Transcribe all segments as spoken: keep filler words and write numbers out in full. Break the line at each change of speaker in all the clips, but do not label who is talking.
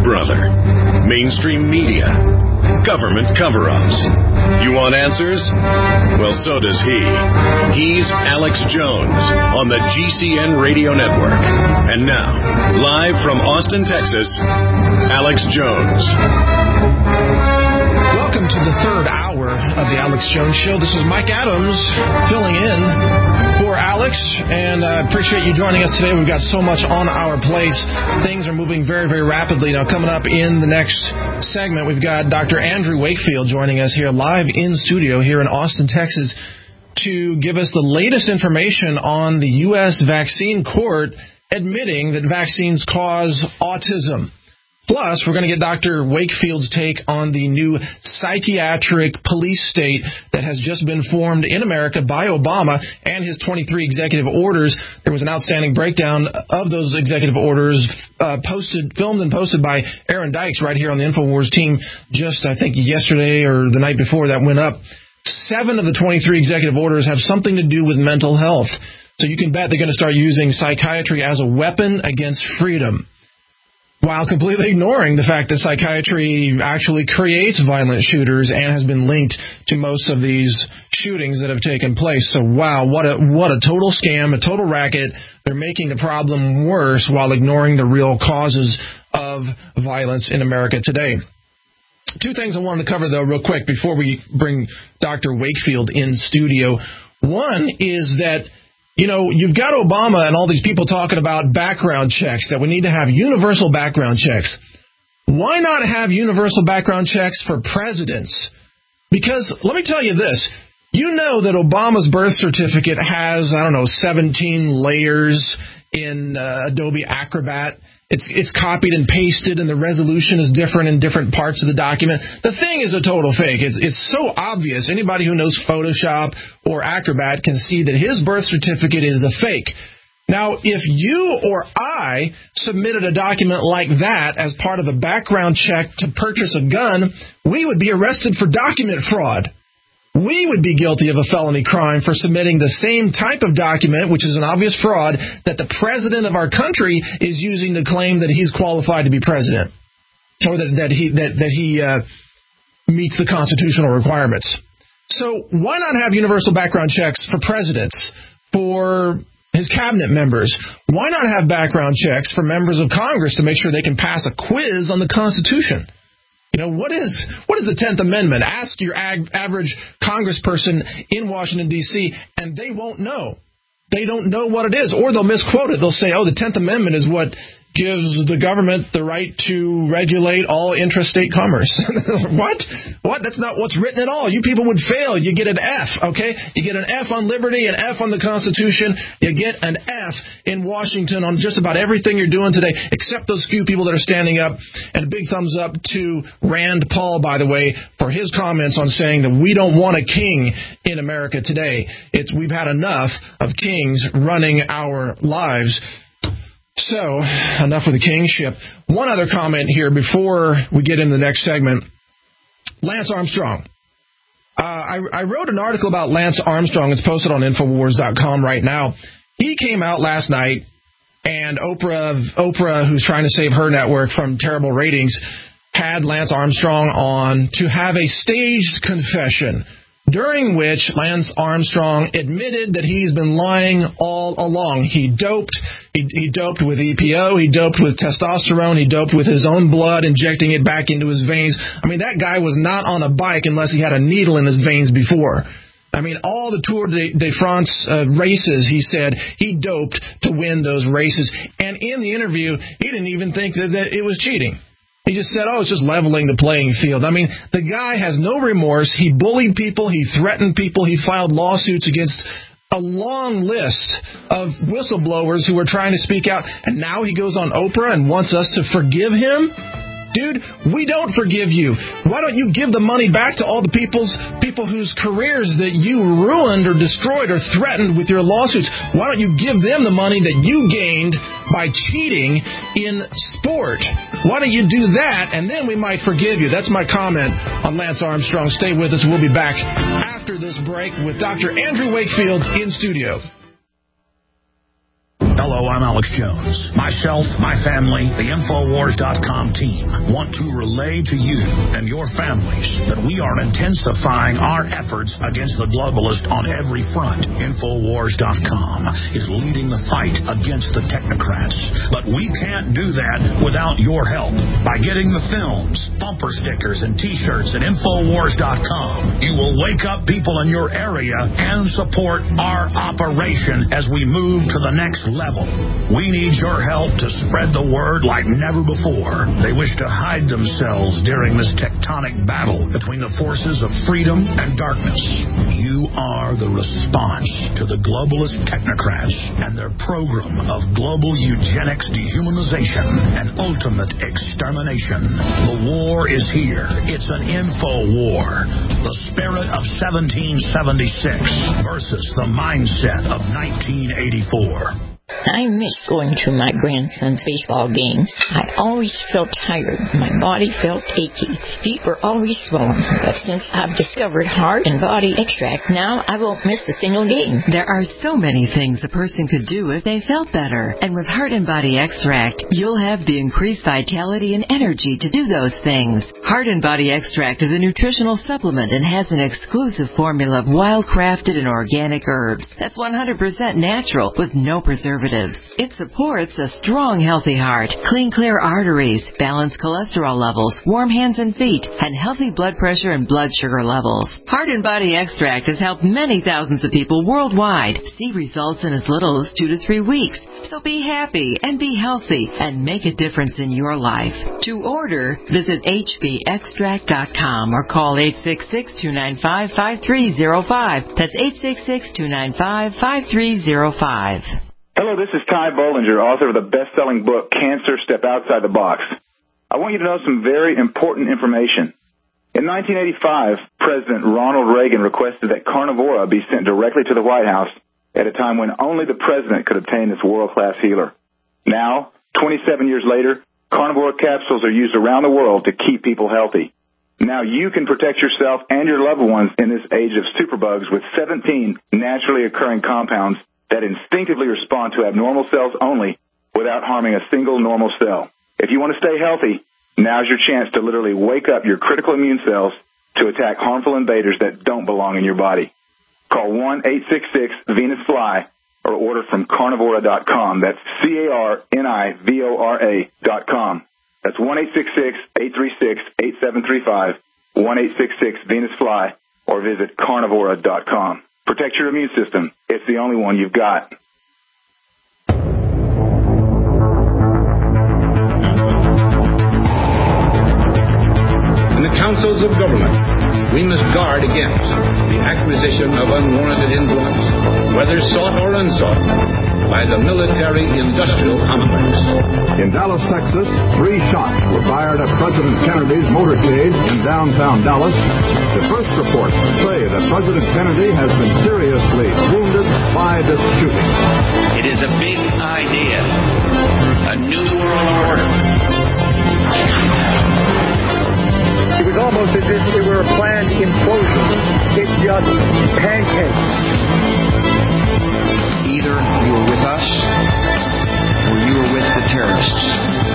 brother. Mainstream media. Government cover-ups. You want answers? Well, so does he. He's Alex Jones on the G C N Radio Network. And now, live from Austin, Texas, Alex Jones.
Welcome to the third hour of the Alex Jones Show. This is Mike Adams filling in for Alex, and I uh, appreciate you joining us today. We've got so much on our plates. Things are moving very, very rapidly. Now, coming up in the next segment, we've got Doctor Andrew Wakefield joining us here live in studio here in Austin, Texas, to give us the latest information on the U S vaccine court admitting that vaccines cause autism. Plus, we're going to get Doctor Wakefield's take on the new psychiatric police state that has just been formed in America by Obama and his twenty-three executive orders. There was an outstanding breakdown of those executive orders uh, posted, filmed and posted by Aaron Dykes right here on the InfoWars team just, I think, yesterday or the night before that went up. Seven of the twenty-three executive orders have something to do with mental health. So you can bet they're going to start using psychiatry as a weapon against freedom, while completely ignoring the fact that psychiatry actually creates violent shooters and has been linked to most of these shootings that have taken place. So, wow, what a what a total scam, a total racket. They're making the problem worse while ignoring the real causes of violence in America today. Two things I wanted to cover, though, real quick before we bring Doctor Wakefield in studio. One is that, you know, you've got Obama and all these people talking about background checks, that we need to have universal background checks. Why not have universal background checks for presidents? Because let me tell you this. You know that Obama's birth certificate has, I don't know, seventeen layers in uh, Adobe Acrobat. It's it's copied and pasted, and the resolution is different in different parts of the document. The thing is a total fake. It's it's so obvious. Anybody who knows Photoshop or Acrobat can see that his birth certificate is a fake. Now, if you or I submitted a document like that as part of a background check to purchase a gun, we would be arrested for document fraud. We would be guilty of a felony crime for submitting the same type of document, which is an obvious fraud, that the president of our country is using to claim that he's qualified to be president, or that, that he that, that he uh, meets the constitutional requirements. So why not have universal background checks for presidents, for his cabinet members? Why not have background checks for members of Congress to make sure they can pass a quiz on the Constitution? You know, what is what is the tenth Amendment? Ask your ag- average congressperson in Washington, D C, and they won't know. They don't know what it is, or they'll misquote it. They'll say, oh, the tenth Amendment is what gives the government the right to regulate all intrastate commerce. What? What? That's not what's written at all. You people would fail. You get an F, okay? You get an F on liberty, an F on the Constitution. You get an F in Washington on just about everything you're doing today, except those few people that are standing up. And a big thumbs up to Rand Paul, by the way, for his comments on saying that we don't want a king in America today. It's we've had enough of kings running our lives. So, enough with the kingship. One other comment here before we get into the next segment. Lance Armstrong. Uh, I, I wrote an article about Lance Armstrong. It's posted on Infowars dot com right now. He came out last night, and Oprah, Oprah, who's trying to save her network from terrible ratings, had Lance Armstrong on to have a staged confession, during which Lance Armstrong admitted that he's been lying all along. He doped. He, he doped with E P O. He doped with testosterone. He doped with his own blood, injecting it back into his veins. I mean, that guy was not on a bike unless he had a needle in his veins before. I mean, all the Tour de, de France uh, races, he said, he doped to win those races. And in the interview, he didn't even think that, that it was cheating. He just said, oh, it's just leveling the playing field. I mean, the guy has no remorse. He bullied people. He threatened people. He filed lawsuits against a long list of whistleblowers who were trying to speak out. And now he goes on Oprah and wants us to forgive him? Dude, we don't forgive you. Why don't you give the money back to all the people's people whose careers that you ruined or destroyed or threatened with your lawsuits? Why don't you give them the money that you gained by cheating in sport? Why don't you do that, and then we might forgive you? That's my comment on Lance Armstrong. Stay with us. We'll be back after this break with Doctor Andrew Wakefield in studio.
Hello, I'm Alex Jones. Myself, my family, the Infowars dot com team want to relay to you and your families that we are intensifying our efforts against the globalist on every front. Infowars dot com is leading the fight against the technocrats. But we can't do that without your help. By getting the films, bumper stickers, and T-shirts at Infowars dot com, you will wake up people in your area and support our operation as we move to the next level. We need your help to spread the word like never before. They wish to hide themselves during this tectonic battle between the forces of freedom and darkness. You are the response to the globalist technocrats and their program of global eugenics, dehumanization, and ultimate extermination. The war is here. It's an info war. The spirit of seventeen seventy-six versus the mindset of nineteen eighty-four.
I miss going to my grandson's baseball games. I always felt tired. My body felt achy. Feet were always swollen. But since I've discovered Heart and Body Extract, now I won't miss a single game.
There are so many things a person could do if they felt better. And with Heart and Body Extract, you'll have the increased vitality and energy to do those things. Heart and Body Extract is a nutritional supplement and has an exclusive formula of wild-crafted and organic herbs that's one hundred percent natural with no preservatives. It supports a strong, healthy heart, clean, clear arteries, balanced cholesterol levels, warm hands and feet, and healthy blood pressure and blood sugar levels. Heart and Body Extract has helped many thousands of people worldwide see results in as little as two to three weeks. So be happy and be healthy and make a difference in your life. To order, visit H B extract dot com or call eight six six, two nine five, five three zero five. That's eight six six, two nine five, five three zero five.
Hello, this is Ty Bollinger, author of the best-selling book, Cancer, Step Outside the Box. I want you to know some very important information. In nineteen eighty-five, President Ronald Reagan requested that Carnivora be sent directly to the White House at a time when only the president could obtain this world-class healer. Now, twenty-seven years later, Carnivora capsules are used around the world to keep people healthy. Now you can protect yourself and your loved ones in this age of superbugs with seventeen naturally occurring compounds that instinctively respond to abnormal cells only without harming a single normal cell. If you want to stay healthy, now's your chance to literally wake up your critical immune cells to attack harmful invaders that don't belong in your body. Call one eight six six Venus Fly or order from carnivora dot com. That's C A R N I V O R A dot com. That's one eight six six, eight three six, eight seven three five, one eight six six Venus Fly, or visit carnivora dot com. Protect your immune system. It's the only one you've got.
In the councils of government, we must guard against the acquisition of unwarranted influence, whether sought or unsought, by the military-industrial complex.
In Dallas, Texas, three shots were fired at President Kennedy's motorcade in downtown Dallas. The first reports say that President Kennedy has been seriously wounded by this shooting.
It is a big idea, a new world order.
It was almost as if it were a planned implosion. It just pancaked.
Either you were with us or you were with the terrorists.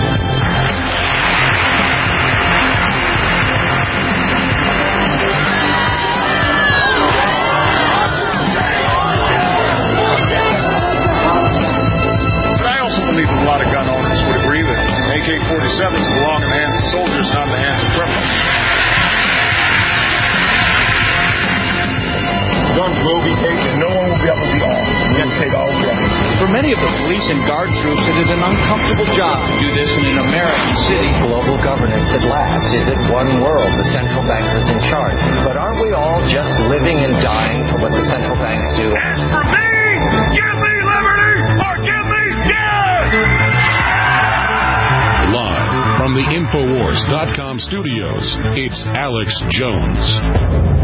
But I also believe a lot of gun owners would agree that A K forty-sevens belong in the hands of soldiers, not in the hands of criminals. Guns will be taken. No one will be able to be armed. We're going to take all guns.
For many of the police and guard troops, it is an uncomfortable job to do this in an American city.
Global governance at last. Is it one world? The central bankers in charge. But aren't we all just living and dying for what the central banks do?
As for me, give me liberty or give me death!
Live from the Infowars dot com studios, it's Alex Jones.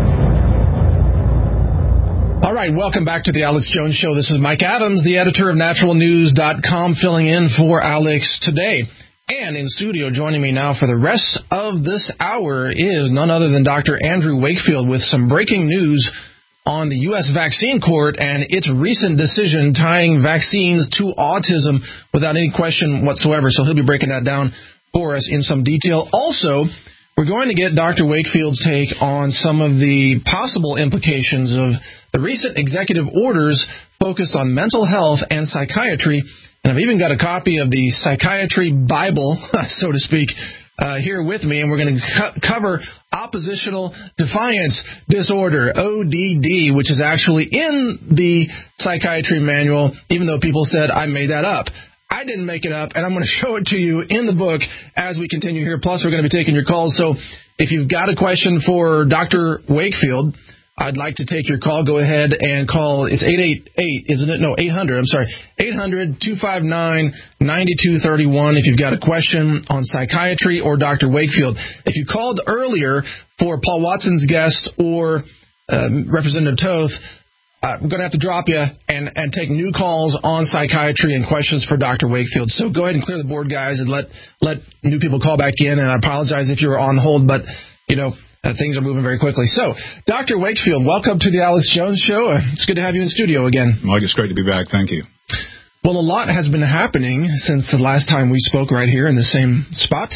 All right, welcome back to the Alex Jones Show. This is Mike Adams, the editor of natural news dot com, filling in for Alex today. And in studio joining me now for the rest of this hour is none other than Doctor Andrew Wakefield with some breaking news on the U S Vaccine Court and its recent decision tying vaccines to autism without any question whatsoever. So he'll be breaking that down for us in some detail. Also, we're going to get Doctor Wakefield's take on some of the possible implications of the recent executive orders focused on mental health and psychiatry. And I've even got a copy of the Psychiatry Bible, so to speak, uh, here with me. And we're going to co- cover oppositional defiance disorder, O D D, which is actually in the psychiatry manual, even though people said I made that up. I didn't make it up, and I'm going to show it to you in the book as we continue here. Plus, we're going to be taking your calls. So if you've got a question for Doctor Wakefield, I'd like to take your call. Go ahead and call. It's eight eight eight, isn't it? No, eight hundred. I'm sorry. eight hundred, two five nine, nine two three one if you've got a question on psychiatry or Doctor Wakefield. If you called earlier for Paul Watson's guest or um, Representative Toth, uh, we're going to have to drop you and, and take new calls on psychiatry and questions for Doctor Wakefield. So go ahead and clear the board, guys, and let, let new people call back in. And I apologize if you were on hold, but, you know, Uh, things are moving very quickly. So, Doctor Wakefield, welcome to the Alex Jones Show. Uh, it's good to have you in studio again.
Mike, it's great to be back. Thank you.
Well, a lot has been happening since the last time we spoke right here in the same spot.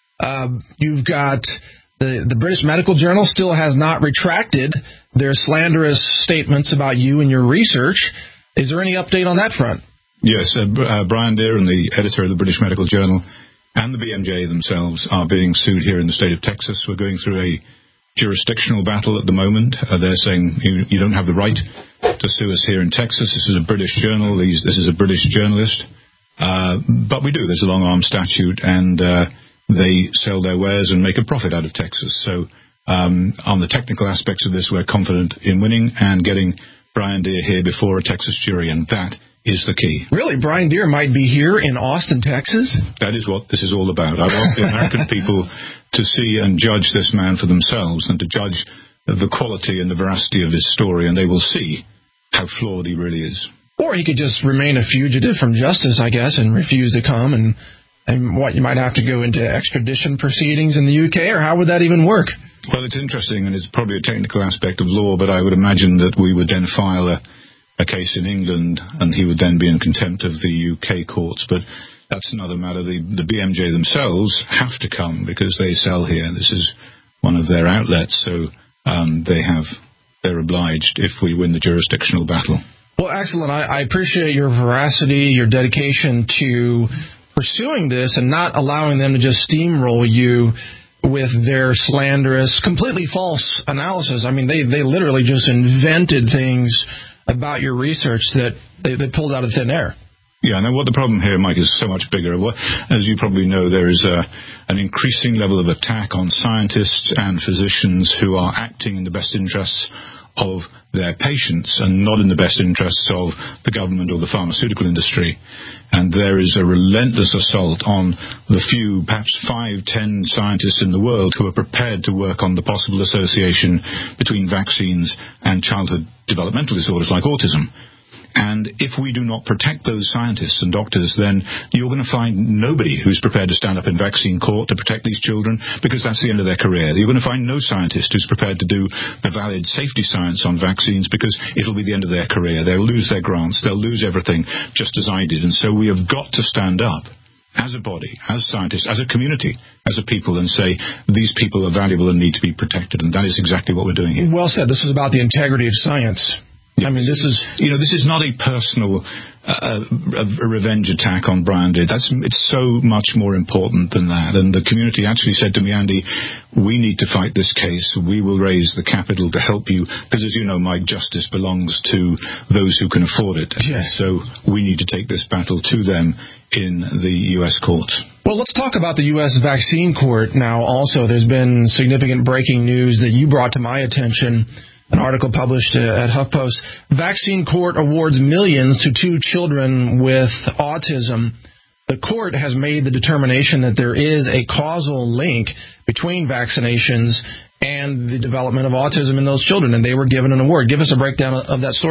Uh, you've got the, the British Medical Journal still has not retracted their slanderous statements about you and your research. Is there any update on that front?
Yes, uh, uh, Brian Deeren, the editor of the British Medical Journal, and the B M J themselves are being sued here in the state of Texas. We're going through a jurisdictional battle at the moment. Uh, they're saying you, you don't have the right to sue us here in Texas. This is a British journal. These, this is a British journalist. Uh, but we do. There's a long-arm statute, and uh, they sell their wares and make a profit out of Texas. So um, on the technical aspects of this, we're confident in winning and getting Brian Deere here before a Texas jury, and that is the key.
Really? Brian Deere might be here in Austin, Texas?
That is what this is all about. I want the American people to see and judge this man for themselves and to judge the quality and the veracity of his story, and they will see how flawed he really is.
Or he could just remain a fugitive from justice, I guess, and refuse to come, and, and what, you might have to go into extradition proceedings in the U K, or how would that even work?
Well, it's interesting, and it's probably a technical aspect of law, but I would imagine that we would then file a a case in England, and he would then be in contempt of the U K courts. But that's another matter. The, the B M J themselves have to come because they sell here. This is one of their outlets, so um, they have, they're obliged if we win the jurisdictional battle.
Well, excellent. I, I appreciate your veracity, your dedication to pursuing this and not allowing them to just steamroll you with their slanderous, completely false analysis. I mean, they, they literally just invented things about your research that they, they pulled out of thin air.
Yeah, now what the problem here, Mike, is so much bigger. As you probably know, there is a, an increasing level of attack on scientists and physicians who are acting in the best interests of their patients and not in the best interests of the government or the pharmaceutical industry. And there is a relentless assault on the few, perhaps five, ten scientists in the world who are prepared to work on the possible association between vaccines and childhood developmental disorders like autism. And if we do not protect those scientists and doctors, then you're going to find nobody who's prepared to stand up in vaccine court to protect these children, because that's the end of their career. You're going to find no scientist who's prepared to do the valid safety science on vaccines, because it'll be the end of their career. They'll lose their grants. They'll lose everything, just as I did. And so we have got to stand up as a body, as scientists, as a community, as a people, and say these people are valuable and need to be protected. And that is exactly what we're doing here.
Well said. This is about the integrity of science. I mean, this is,
you know, this is not a personal uh, a, a revenge attack on Brian Deere. That's, it's so much more important than that. And the community actually said to me, Andy, we need to fight this case. We will raise the capital to help you. Because as you know, Mike, justice belongs to those who can afford it.
Yes.
So we need to take this battle to them in the U S courts.
Well, let's talk about the U S Vaccine Court now also. There's been significant breaking news that you brought to my attention. An article published at HuffPost. Vaccine Court awards millions to two children with autism. The court has made the determination that there is a causal link between vaccinations and the development of autism in those children, and they were given an award. Give us a breakdown of that story.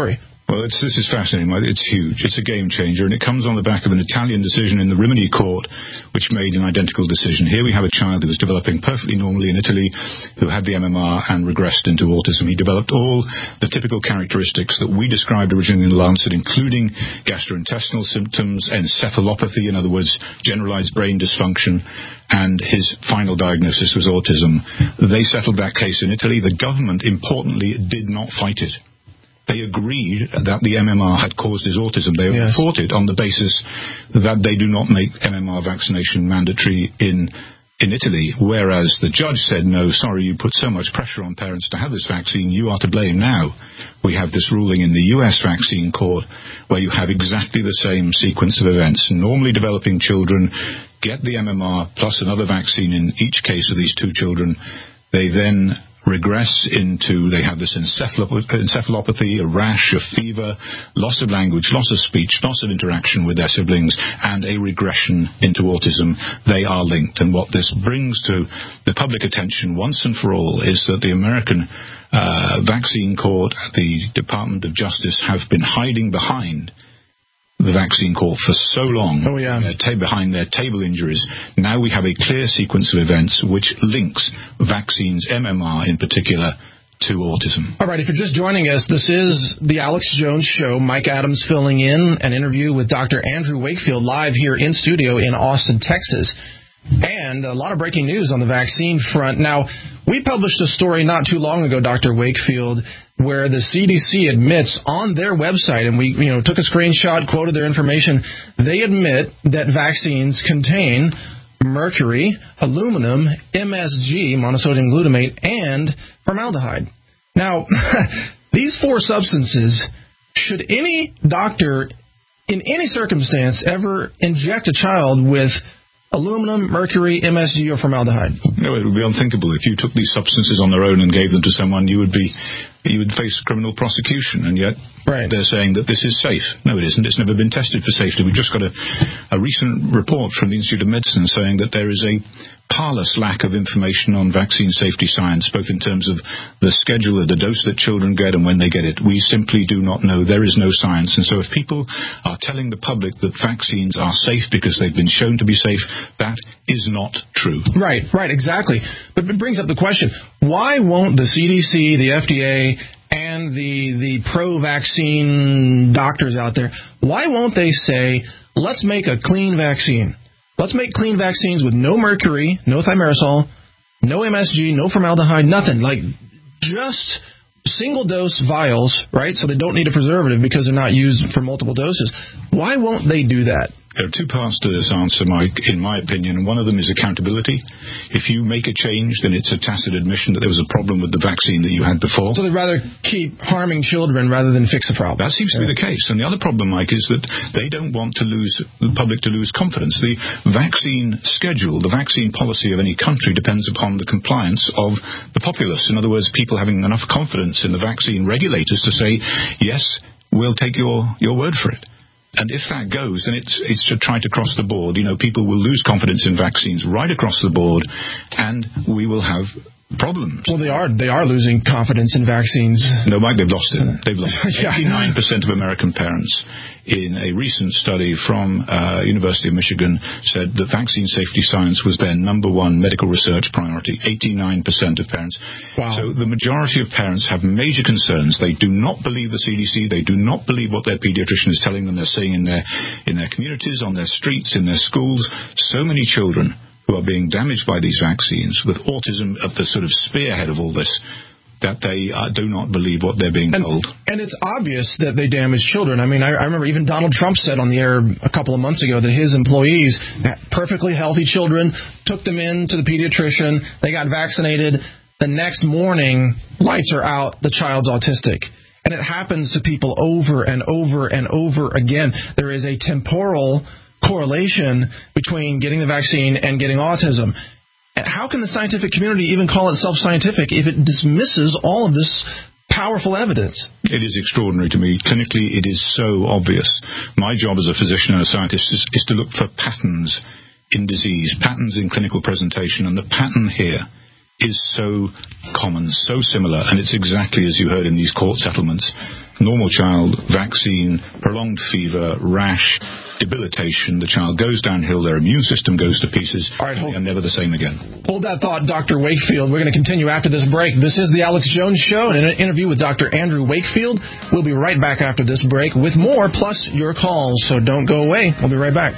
Well, it's, this is fascinating. It's huge. It's a game changer, and it comes on the back of an Italian decision in the Rimini court, which made an identical decision. Here we have a child who was developing perfectly normally in Italy, who had the M M R and regressed into autism. He developed all the typical characteristics that we described originally in the Lancet, including gastrointestinal symptoms, encephalopathy, in other words, generalized brain dysfunction, and his final diagnosis was autism. They settled that case in Italy. The government, importantly, did not fight it. They agreed that the M M R had caused his autism. They yes. fought it on the basis that they do not make M M R vaccination mandatory in in Italy, whereas the judge said, no, sorry, you put so much pressure on parents to have this vaccine, you are to blame now. We have this ruling in the U S vaccine court where you have exactly the same sequence of events. Normally developing children get the M M R plus another vaccine in each case of these two children. They then regress into, they have this encephalopathy, a rash, a fever, loss of language, loss of speech, loss of interaction with their siblings, and a regression into autism. They are linked. And what this brings to the public attention once and for all is that the American uh, vaccine court, the Department of Justice, have been hiding behind the vaccine court for so long,
oh, yeah.
uh, ta- behind their table injuries. Now we have a clear sequence of events which links vaccines, M M R in particular, to autism.
All right, if you're just joining us, this is the Alex Jones Show. Mike Adams filling in an interview with Doctor Andrew Wakefield live here in studio in Austin, Texas. And a lot of breaking news on the vaccine front. Now, we published a story not too long ago, Doctor Wakefield, where the C D C admits on their website, and we you know took a screenshot, quoted their information, they admit that vaccines contain mercury, aluminum, M S G, monosodium glutamate, and formaldehyde. Now, these four substances, should any doctor in any circumstance ever inject a child with aluminum, mercury, M S G, or formaldehyde?
No, it would be unthinkable. If you took these substances on their own and gave them to someone, you would be you would face criminal prosecution, and yet
right.
they're saying that this is safe. No, it isn't. It's never been tested for safety. We just got a, a recent report from the Institute of Medicine saying that there is a parlous lack of information on vaccine safety science, both in terms of the schedule of the dose that children get and when they get it. We simply do not know. There is no science. And so if people are telling the public that vaccines are safe because they've been shown to be safe, that is not true.
Right, right, exactly. But it brings up the question, why won't the C D C, the F D A, and the the pro-vaccine doctors out there, why won't they say, let's make a clean vaccine? Let's make clean vaccines with no mercury, no thimerosal, no M S G, no formaldehyde, nothing. Like just single-dose vials, right? So they don't need a preservative because they're not used for multiple doses. Why won't they do that?
There are two parts to this answer, Mike, in my opinion. One of them is accountability. If you make a change, then it's a tacit admission that there was a problem with the vaccine that you had before.
So they'd rather keep harming children rather than fix the problem.
That seems to be the case. And the other problem, Mike, is that they don't want to lose the public to lose confidence. The vaccine schedule, the vaccine policy of any country depends upon the compliance of the populace. In other words, people having enough confidence in the vaccine regulators to say, yes, we'll take your, your word for it. And if that goes, then it's it's to try to cross the board. You know, people will lose confidence in vaccines right across the board, and we will have problems.
Well, they are they are losing confidence in vaccines.
No, Mike, they've lost it. They've lost it. eighty-nine percent of American parents in a recent study from uh, University of Michigan said that vaccine safety science was their number one medical research priority. eighty-nine percent of parents.
Wow.
So the majority of parents have major concerns. They do not believe the C D C. They do not believe what their pediatrician is telling them. They're seeing in their in their communities, on their streets, in their schools, so many children who are being damaged by these vaccines, with autism at the sort of spearhead of all this, that they uh, do not believe what they're being
and,
told.
And it's obvious that they damage children. I mean, I, I remember even Donald Trump said on the air a couple of months ago that his employees, perfectly healthy children, took them in to the pediatrician, they got vaccinated. The next morning, lights are out, the child's autistic. And it happens to people over and over and over again. There is a temporal correlation between getting the vaccine and getting autism. How can the scientific community even call itself scientific if it dismisses all of this powerful evidence?
It is extraordinary to me. Clinically, it is so obvious. My job as a physician and a scientist is, is to look for patterns in disease, patterns in clinical presentation, and the pattern here is so common, so similar, and it's exactly as you heard in these court settlements. normal child, vaccine, prolonged fever, rash, debilitation. The child goes downhill, their immune system goes to pieces,
All right, hold,
and never the same again.
Hold that thought, Doctor Wakefield. We're going to continue after this break. This is the Alex Jones Show, and an interview with Doctor Andrew Wakefield. We'll be right back after this break with more, plus your calls. So don't go away. We'll be right back.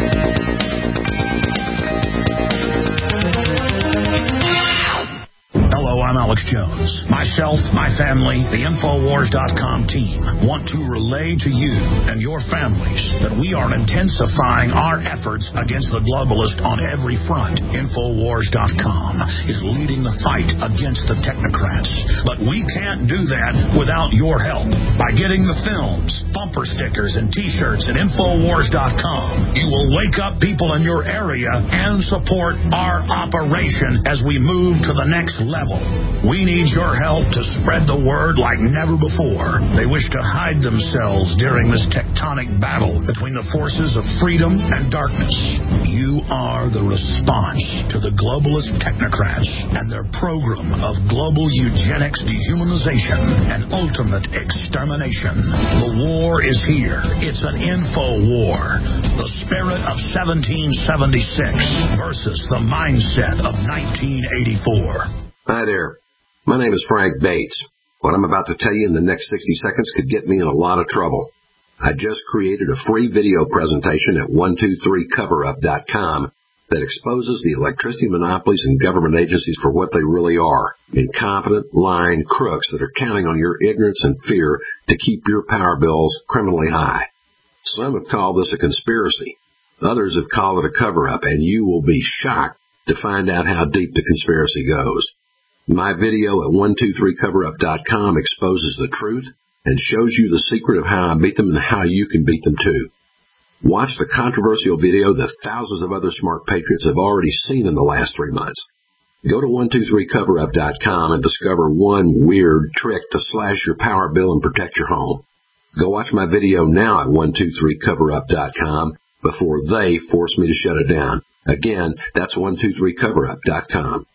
Hello, I'm Alex Jones. Myself, my family, the Infowars dot com team want to relay to you and your families that we are intensifying our efforts against the globalists on every front. Infowars dot com is leading the fight against the technocrats. But we can't do that without your help. By getting the films, bumper stickers, and T-shirts at Infowars dot com, you will wake up people in your area and support our operation as we move to the next level. We need your help to spread the word like never before. They wish to hide themselves during this tectonic battle between the forces of freedom and darkness. You are the response to the globalist technocrats and their program of global eugenics, dehumanization, and ultimate extermination. The war is here. It's an info war. The spirit of seventeen seventy-six versus the mindset of nineteen eighty-four.
Hi there. My name is Frank Bates. What I'm about to tell you in the next sixty seconds could get me in a lot of trouble. I just created a free video presentation at one two three cover up dot com that exposes the electricity monopolies and government agencies for what they really are: incompetent, lying crooks that are counting on your ignorance and fear to keep your power bills criminally high. Some have called this a conspiracy. Others have called it a cover-up, and you will be shocked to find out how deep the conspiracy goes. My video at one two three cover up dot com exposes the truth and shows you the secret of how I beat them and how you can beat them too. Watch the controversial video that thousands of other smart patriots have already seen in the last three months. Go to one two three cover up dot com and discover one weird trick to slash your power bill and protect your home. Go watch my video now at one two three cover up dot com before they force me to shut it down. Again, that's one two three cover up dot com.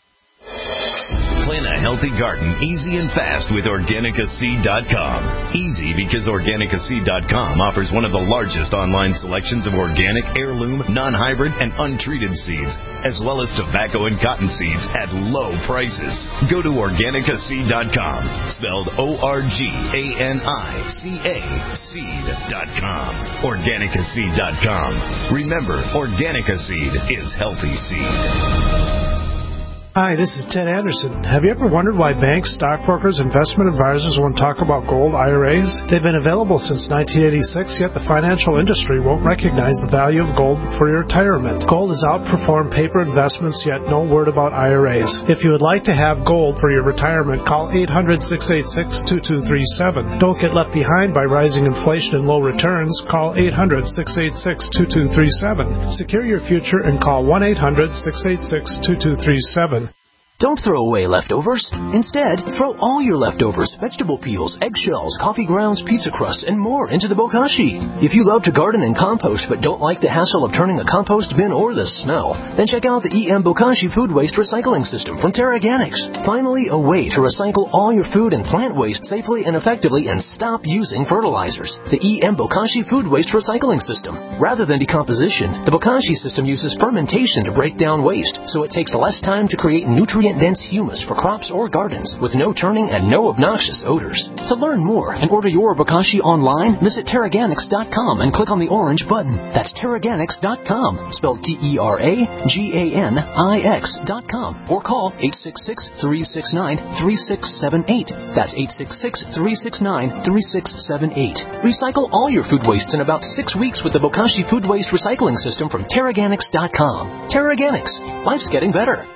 Plan a healthy garden easy and fast with Organica Seed dot com. Easy because Organica Seed dot com offers one of the largest online selections of organic, heirloom, non-hybrid, and untreated seeds, as well as tobacco and cotton seeds at low prices. Go to Organica Seed dot com, spelled O R G A N I C A, seed dot com. Organica Seed dot com. Remember, Organica Seed is healthy seed.
Hi, this is Ted Anderson. Have you ever wondered why banks, stockbrokers, investment advisors won't talk about gold I R As? They've been available since nineteen eighty-six, yet the financial industry won't recognize the value of gold for your retirement. Gold has outperformed paper investments, yet no word about I R As. If you would like to have gold for your retirement, call eight hundred, six eight six, two two three seven. Don't get left behind by rising inflation and low returns. Call eight hundred, six eight six, two two three seven. Secure your future and call one eight hundred, six eight six, two two three seven.
Don't throw away leftovers. Instead, throw all your leftovers, vegetable peels, eggshells, coffee grounds, pizza crusts, and more into the bokashi. If you love to garden and compost but don't like the hassle of turning a compost bin or the smell, then check out the E M Bokashi Food Waste Recycling System from TerraGanix. Finally, a way to recycle all your food and plant waste safely and effectively and stop using fertilizers. The E M Bokashi Food Waste Recycling System. Rather than decomposition, the Bokashi system uses fermentation to break down waste, so it takes less time to create nutrient dense humus for crops or gardens with no turning and no obnoxious odors. To learn more and order your bokashi online, visit Terraganix dot com and click on the orange button. That's Terraganix dot com, spelled T E R A G A N I X dot com, or call eight six six, three six nine, three six seven eight. That's eight six six, three six nine, three six seven eight. Recycle all your food wastes in about six weeks with the Bokashi Food Waste Recycling System from Terraganix dot com. Terraganix. Life's getting better.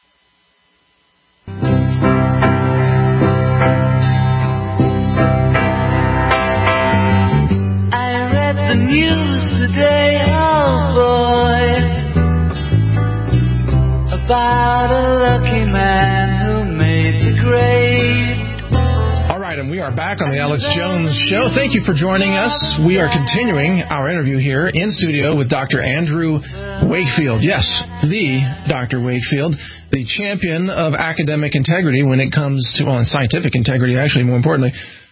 The news today, oh boy, about a lucky man who made the grade.
All right, and we are back on the Alex Jones Show. Thank you for joining us. We are continuing our interview here in studio with Doctor Andrew Wakefield. Yes, the Doctor Wakefield, the champion of academic integrity when it comes to, well, scientific integrity, actually, more importantly,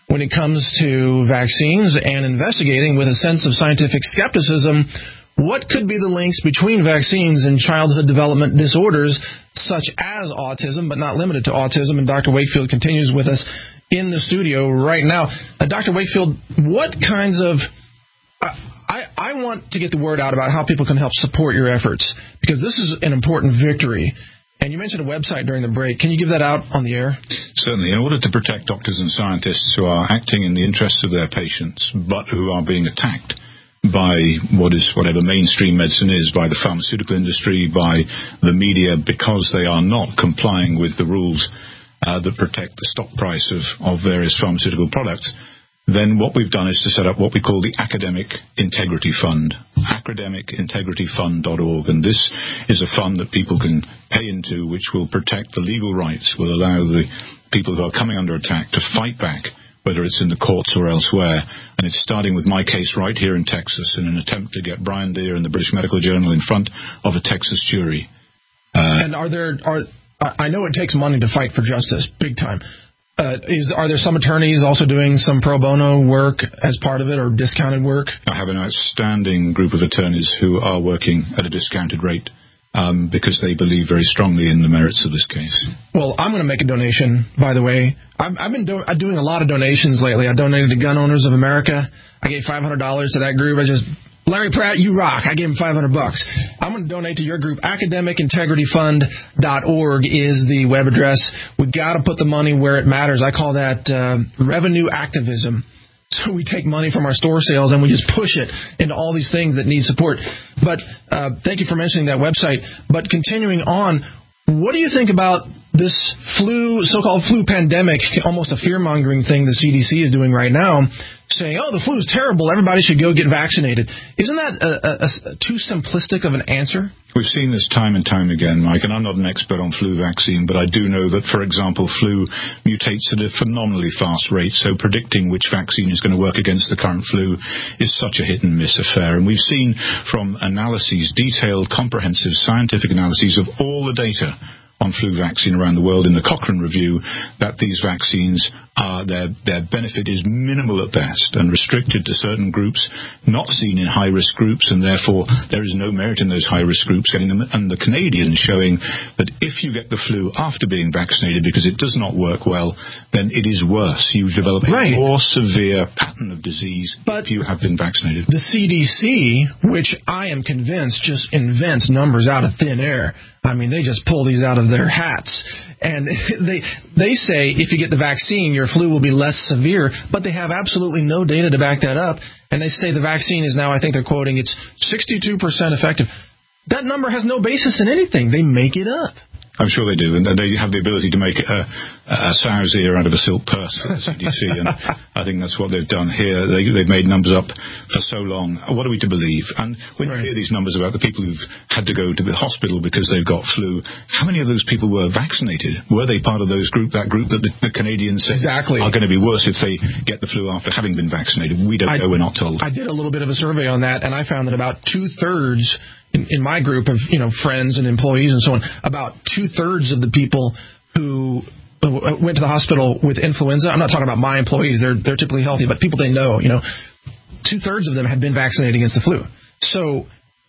when it comes to vaccines and investigating with a sense of scientific skepticism what could be the links between vaccines and childhood development disorders such as autism, but not limited to autism. And Doctor Wakefield continues with us in the studio right now. Uh, Doctor Wakefield, what kinds of... Uh, I, I want to get the word out about how people can help support your efforts, because this is an important victory. And you mentioned a website during the break. Can you give that out on the air?
Certainly. In order to protect doctors and scientists who are acting in the interests of their patients, but who are being attacked by what is whatever mainstream medicine is, by the pharmaceutical industry, by the media, because they are not complying with the rules uh, that protect the stock price of, of various pharmaceutical products, then what we've done is to set up what we call the Academic Integrity Fund, academic integrity fund dot org. And this is a fund that people can pay into, which will protect the legal rights, will allow the people who are coming under attack to fight back, whether it's in the courts or elsewhere. And it's starting with my case right here in Texas in an attempt to get Brian Deere and the British Medical Journal in front of a Texas jury.
Uh, and are there... are I know it takes money to fight for justice, big time. Uh, is, are there some attorneys also doing some pro bono work as part of it, or discounted work?
I have an outstanding group of attorneys who are working at a discounted rate um, because they believe very strongly in the merits of this case.
Well, I'm going to make a donation, by the way. I've, I've been do- doing a lot of donations lately. I donated to Gun Owners of America. I gave five hundred dollars to that group. I just... Larry Pratt, you rock. I gave him five hundred bucks. I'm going to donate to your group. academic integrity fund dot org is the web address. We've got to put the money where it matters. I call that uh, revenue activism. So we take money from our store sales and we just push it into all these things that need support. But uh, thank you for mentioning that website. But continuing on, what do you think about this flu, so-called flu pandemic, almost a fear-mongering thing the C D C is doing right now, saying, oh, the flu is terrible, everybody should go get vaccinated. Isn't that a, a, a too simplistic of an answer?
We've seen this time and time again, Mike, and I'm not an expert on flu vaccine, but I do know that, for example, flu mutates at a phenomenally fast rate, so predicting which vaccine is going to work against the current flu is such a hit-and-miss affair. And we've seen from analyses, detailed, comprehensive scientific analyses of all the data on flu vaccine around the world in the Cochrane Review, that these vaccines are, their, their benefit is minimal at best and restricted to certain groups, not seen in high-risk groups, and therefore there is no merit in those high-risk groups getting them. And the Canadians showing that if you get the flu after being vaccinated because it does not work well, then it is worse. You develop a right. more severe pattern of disease but if you have been vaccinated.
The C D C, which I am convinced just invents numbers out of thin air. I mean, they just pull these out of their hats. And they they say if you get the vaccine, your flu will be less severe, but they have absolutely no data to back that up. And they say the vaccine is now, I think they're quoting, it's sixty-two percent effective. That number has no basis in anything. They make it up.
I'm sure they do, and they have the ability to make a, a sow's ear out of a silk purse for the C D C, and I think that's what they've done here. They, they've made numbers up for so long. What are we to believe? And when right. you hear these numbers about the people who've had to go to the hospital because they've got flu, how many of those people were vaccinated? Were they part of those group, that group that the, the Canadians say
exactly.
are going to be worse if they get the flu after having been vaccinated? We don't I, know, we're not told.
I did a little bit of a survey on that, and I found that about two-thirds In, in my group of, you know, friends and employees and so on, about two-thirds of the people who went to the hospital with influenza, I'm not talking about my employees, they're they're typically healthy, but people they know, you know, two-thirds of them had been vaccinated against the flu. So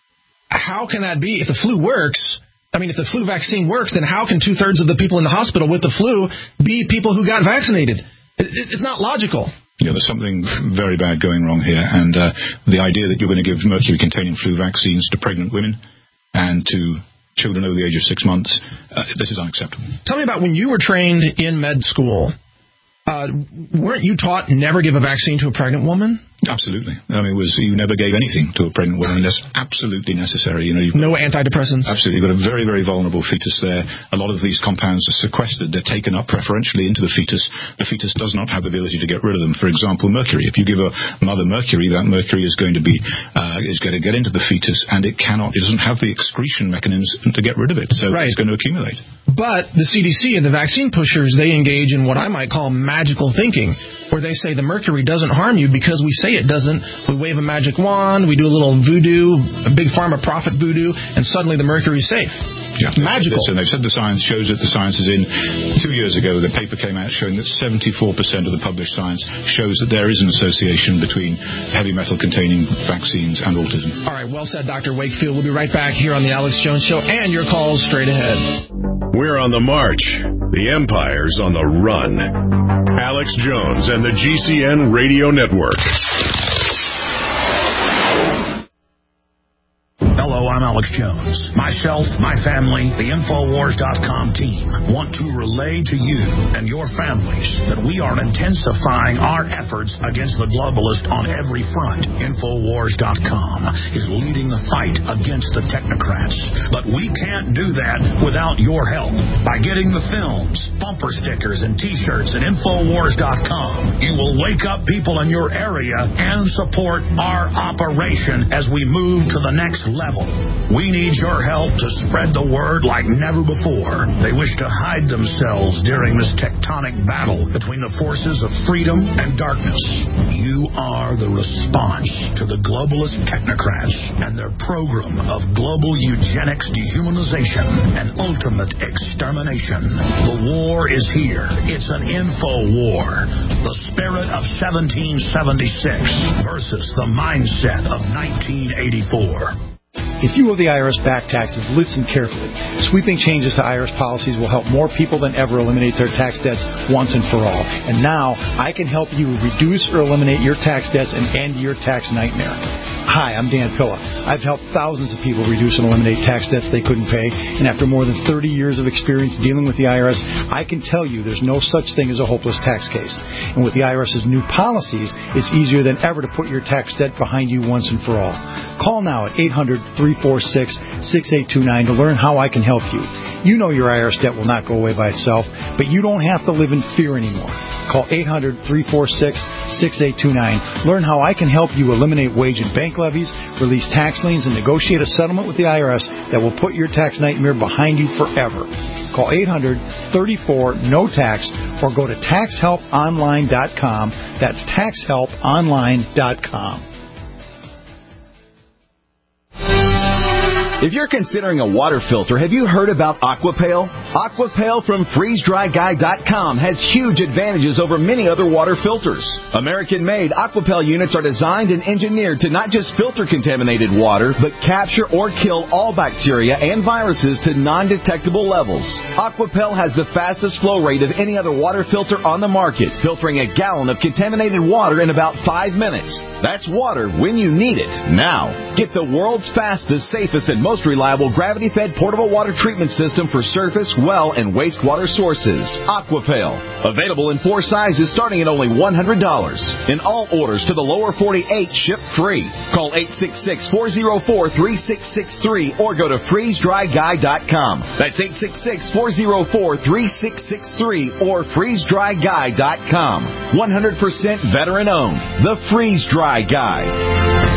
how can that be? If the flu works, I mean, if the flu vaccine works, then how can two-thirds of the people in the hospital with the flu be people who got vaccinated? It, it, it's not logical.
Yeah, there's something very bad going wrong here, and uh, the idea that you're going to give mercury-containing flu vaccines to pregnant women and to children over the age of six months, uh, this is unacceptable.
Tell me about when you were trained in med school. Uh, weren't you taught never give a vaccine to a pregnant woman?
Absolutely. I mean, it was you never gave anything to a pregnant woman unless absolutely necessary. You know, you've
no antidepressants.
Absolutely, you've got a very, very vulnerable fetus there. A lot of these compounds are sequestered; they're taken up preferentially into the fetus. The fetus does not have the ability to get rid of them. For example, mercury. If you give a mother mercury, that mercury is going to be uh, is going to get into the fetus, and it cannot. It doesn't have the excretion mechanism to get rid of it, so right. it's going to accumulate.
But the C D C and the vaccine pushers, they engage in what I might call magical thinking, where they say the mercury doesn't harm you because we say it doesn't. We wave a magic wand, we do a little voodoo, a big pharma profit voodoo, and suddenly the mercury is safe.
Yeah.
Magical.
And they've said the science shows that the science is in. Two years ago, the paper came out showing that seventy-four percent of the published science shows that there is an association between heavy metal-containing vaccines and autism.
All right, well said, Doctor Wakefield. We'll be right back here on the Alex Jones Show, and your calls straight ahead.
We're on the march. The Empire's on the run. Alex Jones and the G C N Radio Network.
Hello, I'm Alex Jones. Myself, my family, the Infowars dot com team want to relay to you and your families that we are intensifying our efforts against the globalist on every front. Infowars dot com is leading the fight against the technocrats. But we can't do that without your help. By getting the films, bumper stickers, and T-shirts at Infowars dot com, you will wake up people in your area and support our operation as we move to the next level. We need your help to spread the word like never before. They wish to hide themselves during this tectonic battle between the forces of freedom and darkness. You are the response to the globalist technocrats and their program of global eugenics, dehumanization, and ultimate extermination. The war is here. It's an info war. The spirit of seventeen seventy-six versus the mindset of nineteen eighty-four.
If you owe the I R S back taxes, listen carefully. Sweeping changes to I R S policies will help more people than ever eliminate their tax debts once and for all. And now, I can help you reduce or eliminate your tax debts and end your tax nightmare. Hi, I'm Dan Pilla. I've helped thousands of people reduce and eliminate tax debts they couldn't pay, and after more than thirty years of experience dealing with the I R S, I can tell you there's no such thing as a hopeless tax case. And with the IRS's new policies, it's easier than ever to put your tax debt behind you once and for all. Call now at eight hundred, three four six, six eight two nine to learn how I can help you. You know your I R S debt will not go away by itself, but you don't have to live in fear anymore. Call eight hundred, three four six, six eight two nine. Learn how I can help you eliminate wage and bank levies, release tax liens, and negotiate a settlement with the I R S that will put your tax nightmare behind you forever. Call eight hundred, three four, N O tax or go to tax help online dot com. That's tax help online dot com.
If you're considering a water filter, have you heard about Aquapale? Aquapale from freeze dry guy dot com has huge advantages over many other water filters. American-made Aquapale units are designed and engineered to not just filter contaminated water, but capture or kill all bacteria and viruses to non-detectable levels. Aquapale has the fastest flow rate of any other water filter on the market, filtering a gallon of contaminated water in about five minutes. That's water when you need it, now. Get the world's fastest, safest, and most most reliable gravity-fed portable water treatment system for surface, well, and wastewater sources. Aquapale. Available in four sizes starting at only one hundred dollars. In all orders to the lower forty-eight, ship free. Call eight six six, four zero four, three six six three or go to freeze dry guy dot com. That's eight six six, four zero four, three six six three or freeze dry guy dot com. one hundred percent veteran-owned. The Freeze Dry Guy.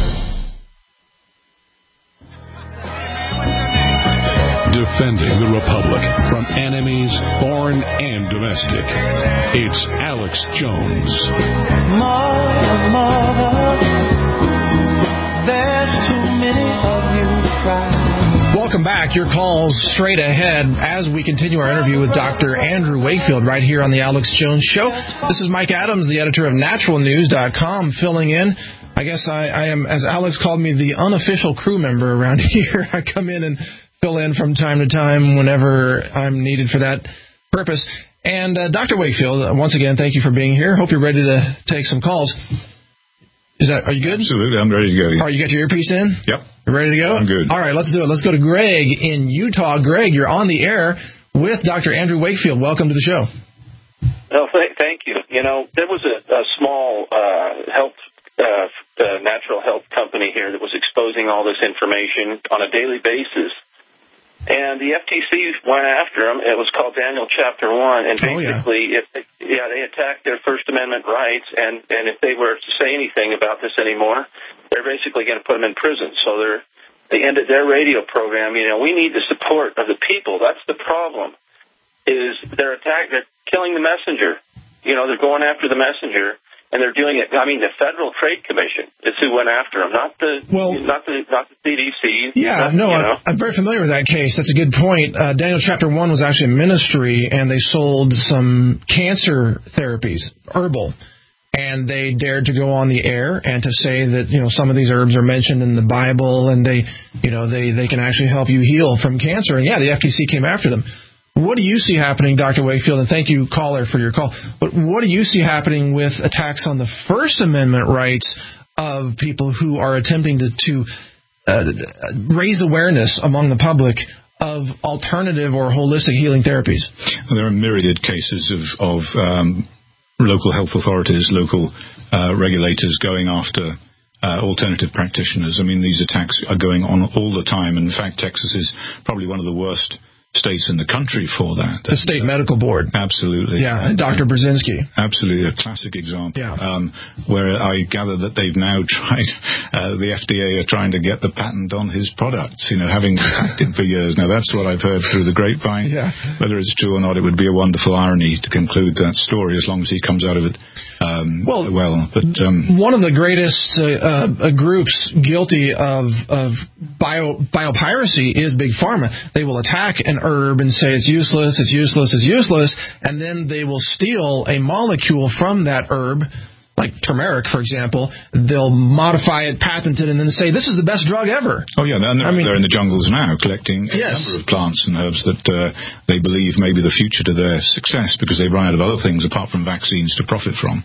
Defending the Republic from enemies, foreign and domestic. It's Alex Jones.
Mother, mother, there's too many of you to cry.
Welcome back. Your calls straight ahead as we continue our interview with Doctor Andrew Wakefield right here on the Alex Jones Show. This is Mike Adams, the editor of natural news dot com, filling in. I guess I, I am, as Alex called me, the unofficial crew member around here. I come in and fill in from time to time whenever I'm needed for that purpose. And uh, Doctor Wakefield, once again, thank you for being here. Hope you're ready to take some calls. Is that? Are you good?
Absolutely, I'm ready to go.
All right, you got your earpiece in?
Yep.
You ready to go?
I'm good.
All right, let's do it. Let's go to Greg in Utah. Greg, you're on the air with Doctor Andrew Wakefield. Welcome to the show.
Oh, th- thank you. You know, there was a, a small uh, health, uh, uh, natural health company here that was exposing all this information on a daily basis. And the F T C went after them. It was called Daniel Chapter One, and basically, oh, yeah. if yeah, they attacked their First Amendment rights. And and if they were to say anything about this anymore, they're basically going to put them in prison. So they're they ended their radio program. You know, we need the support of the people. That's the problem. Is they're attack they're killing the messenger. You know, they're going after the messenger. And they're doing it. I mean, the Federal Trade Commission is who went after them, not the well, not the not the C D C.
Yeah,
not,
no,
you know.
I'm very familiar with that case. That's a good point. Uh, Daniel chapter one was actually a ministry, and they sold some cancer therapies, herbal, and they dared to go on the air and to say that you know some of these herbs are mentioned in the Bible, and they you know they they can actually help you heal from cancer. And yeah, the F T C came after them. What do you see happening, Doctor Wakefield? And thank you, caller, for your call. But what do you see happening with attacks on the First Amendment rights of people who are attempting to, to uh, raise awareness among the public of alternative or holistic healing therapies?
Well, there are myriad cases of, of um, local health authorities, local uh, regulators going after Uh, alternative practitioners. I mean, these attacks are going on all the time. In fact, Texas is probably one of the worst states in the country for that.
The state medical board.
Absolutely.
Yeah, and Doctor Brzezinski.
Absolutely, a classic example.
Yeah.
Um, where I gather that they've now tried, uh, the F D A are trying to get the patent on his products, you know, having patented for years. Now, that's what I've heard through the grapevine.
Yeah.
Whether it's true or not, it would be a wonderful irony to conclude that story as long as he comes out of it um, well. well. But um,
one of the greatest uh, uh, groups guilty of, of bio, biopiracy is Big Pharma. They will attack an herb and say it's useless, it's useless, it's useless, and then they will steal a molecule from that herb, like turmeric, for example. They'll modify it, patent it, and then say, this is the best drug ever.
Oh, yeah, and they're, I mean, they're in the jungles now collecting a
yes.
number of plants and herbs that uh, they believe may be the future to their success because they've run out of other things apart from vaccines to profit from.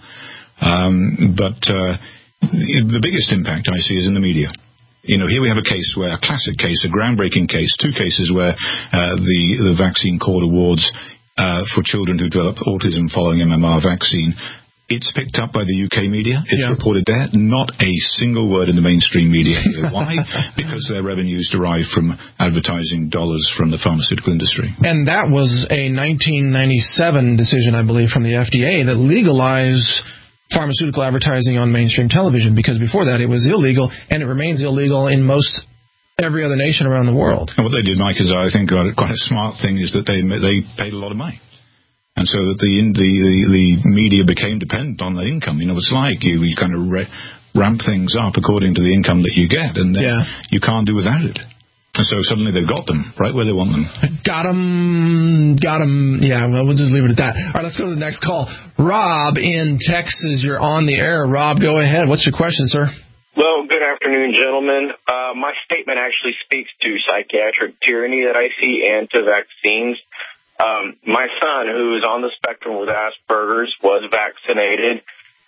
Um, but uh, the biggest impact I see is in the media. You know, here we have a case where, a classic case, a groundbreaking case, two cases where uh, the, the vaccine court awards uh, for children who developed autism following M M R vaccine. It's picked up by the U K media. It's yeah. reported there. Not a single word in the mainstream media. Why? Because their revenues derive from advertising dollars from the pharmaceutical industry.
And that was a nineteen ninety-seven decision, I believe, from the F D A that legalized pharmaceutical advertising on mainstream television, because before that it was illegal, and it remains illegal in most every other nation around the world.
And what they did, Mike, is I think quite a smart thing is that they they paid a lot of money. And so that the, the the media became dependent on the income. You know, it's like you, you kind of re- ramp things up according to the income that you get, and then
yeah.
you can't do without it. And so suddenly they've got them right where they want them.
Got them, got them. Yeah, well, we'll just leave it at that. All right, let's go to the next call. Rob in Texas, you're on the air. Rob, go ahead. What's your question, sir?
Well, good afternoon, gentlemen. Uh, my statement actually speaks to psychiatric tyranny that I see and to vaccines. Um, my son, who is on the spectrum with Asperger's, was vaccinated.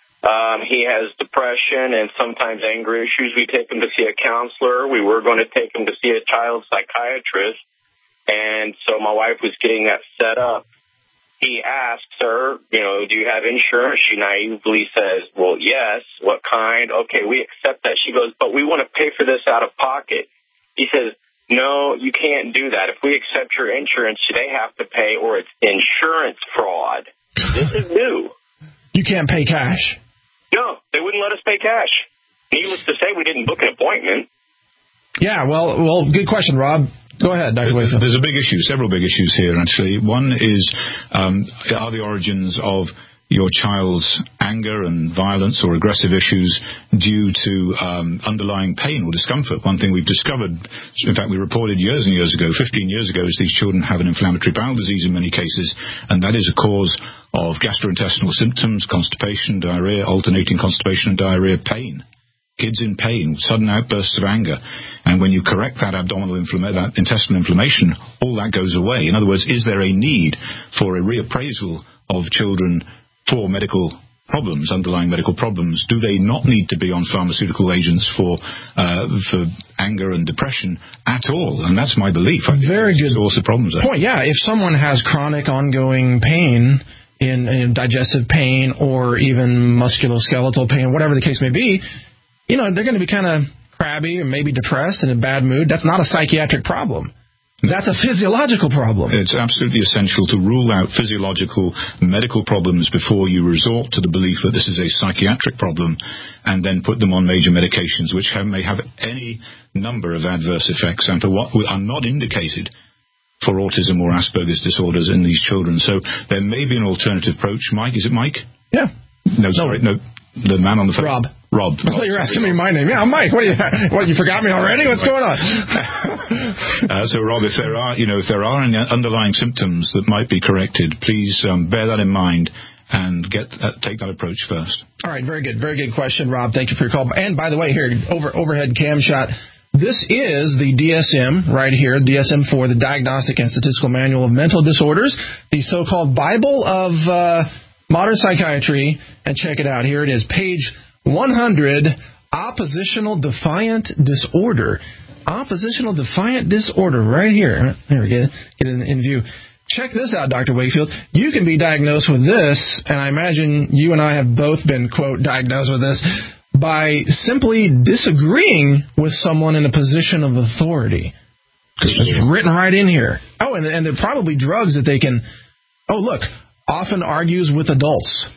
Um, he has depression and sometimes anger issues. We take him to see a counselor. We were going to take him to see a child psychiatrist. And so my wife was getting that set up. He asked her, you know, do you have insurance? She naively says, well, yes. What kind? Okay, we accept that. She goes, but we want to pay for this out of pocket. He says, no, you can't do that. If we accept your insurance, they have to pay or it's insurance fraud. This is new.
You can't pay cash.
No, they wouldn't let us pay cash. Needless to say, we didn't book an appointment.
Yeah, well, well, good question, Rob. Go ahead, Doctor Wakefield.
There's a big issue, several big issues here, actually. One is, um, are the origins of your child's anger and violence or aggressive issues due to um, underlying pain or discomfort? One thing we've discovered, in fact, we reported years and years ago, fifteen years ago, is these children have an inflammatory bowel disease in many cases, and that is a cause of gastrointestinal symptoms, constipation, diarrhea, alternating constipation and diarrhea, pain. Kids in pain, sudden outbursts of anger. And when you correct that abdominal inflammation, that intestinal inflammation, all that goes away. In other words, is there a need for a reappraisal of children for medical problems, underlying medical problems? Do they not need to be on pharmaceutical agents for uh, for anger and depression at all? And that's my belief. I think
Very good
source of problems.
Point. Yeah, if someone has chronic ongoing pain, in, in digestive pain or even musculoskeletal pain, whatever the case may be, you know, they're going to be kind of crabby or maybe depressed and in a bad mood. That's not a psychiatric problem. That's a physiological problem.
It's absolutely essential to rule out physiological medical problems before you resort to the belief that this is a psychiatric problem and then put them on major medications, which have, may have any number of adverse effects and for what are not indicated for autism or Asperger's disorders in these children. So there may be an alternative approach. Mike, is it Mike?
Yeah.
No, sorry, no. the man on the phone.
Rob.
Rob.
I thought you were asking me my name. Yeah, I'm Mike. What, you, what, you forgot me already? What's going on?
uh, so, Rob, if there are, you know, if there are any underlying symptoms that might be corrected, please um, bear that in mind and get uh, take that approach first.
All right, very good. Very good question, Rob. Thank you for your call. And, by the way, here, over overhead cam shot, this is the D S M right here, D S M four, the Diagnostic and Statistical Manual of Mental Disorders, the so-called Bible of uh, modern psychiatry. And check it out. Here it is, page one hundred, Oppositional Defiant Disorder. Oppositional Defiant Disorder right here. There we go. Get it in, in view. Check this out, Doctor Wakefield. You can be diagnosed with this, and I imagine you and I have both been, quote, diagnosed with this, by simply disagreeing with someone in a position of authority. It's written right in here. Oh, and, and there are probably drugs that they can, oh, look, often argues with adults.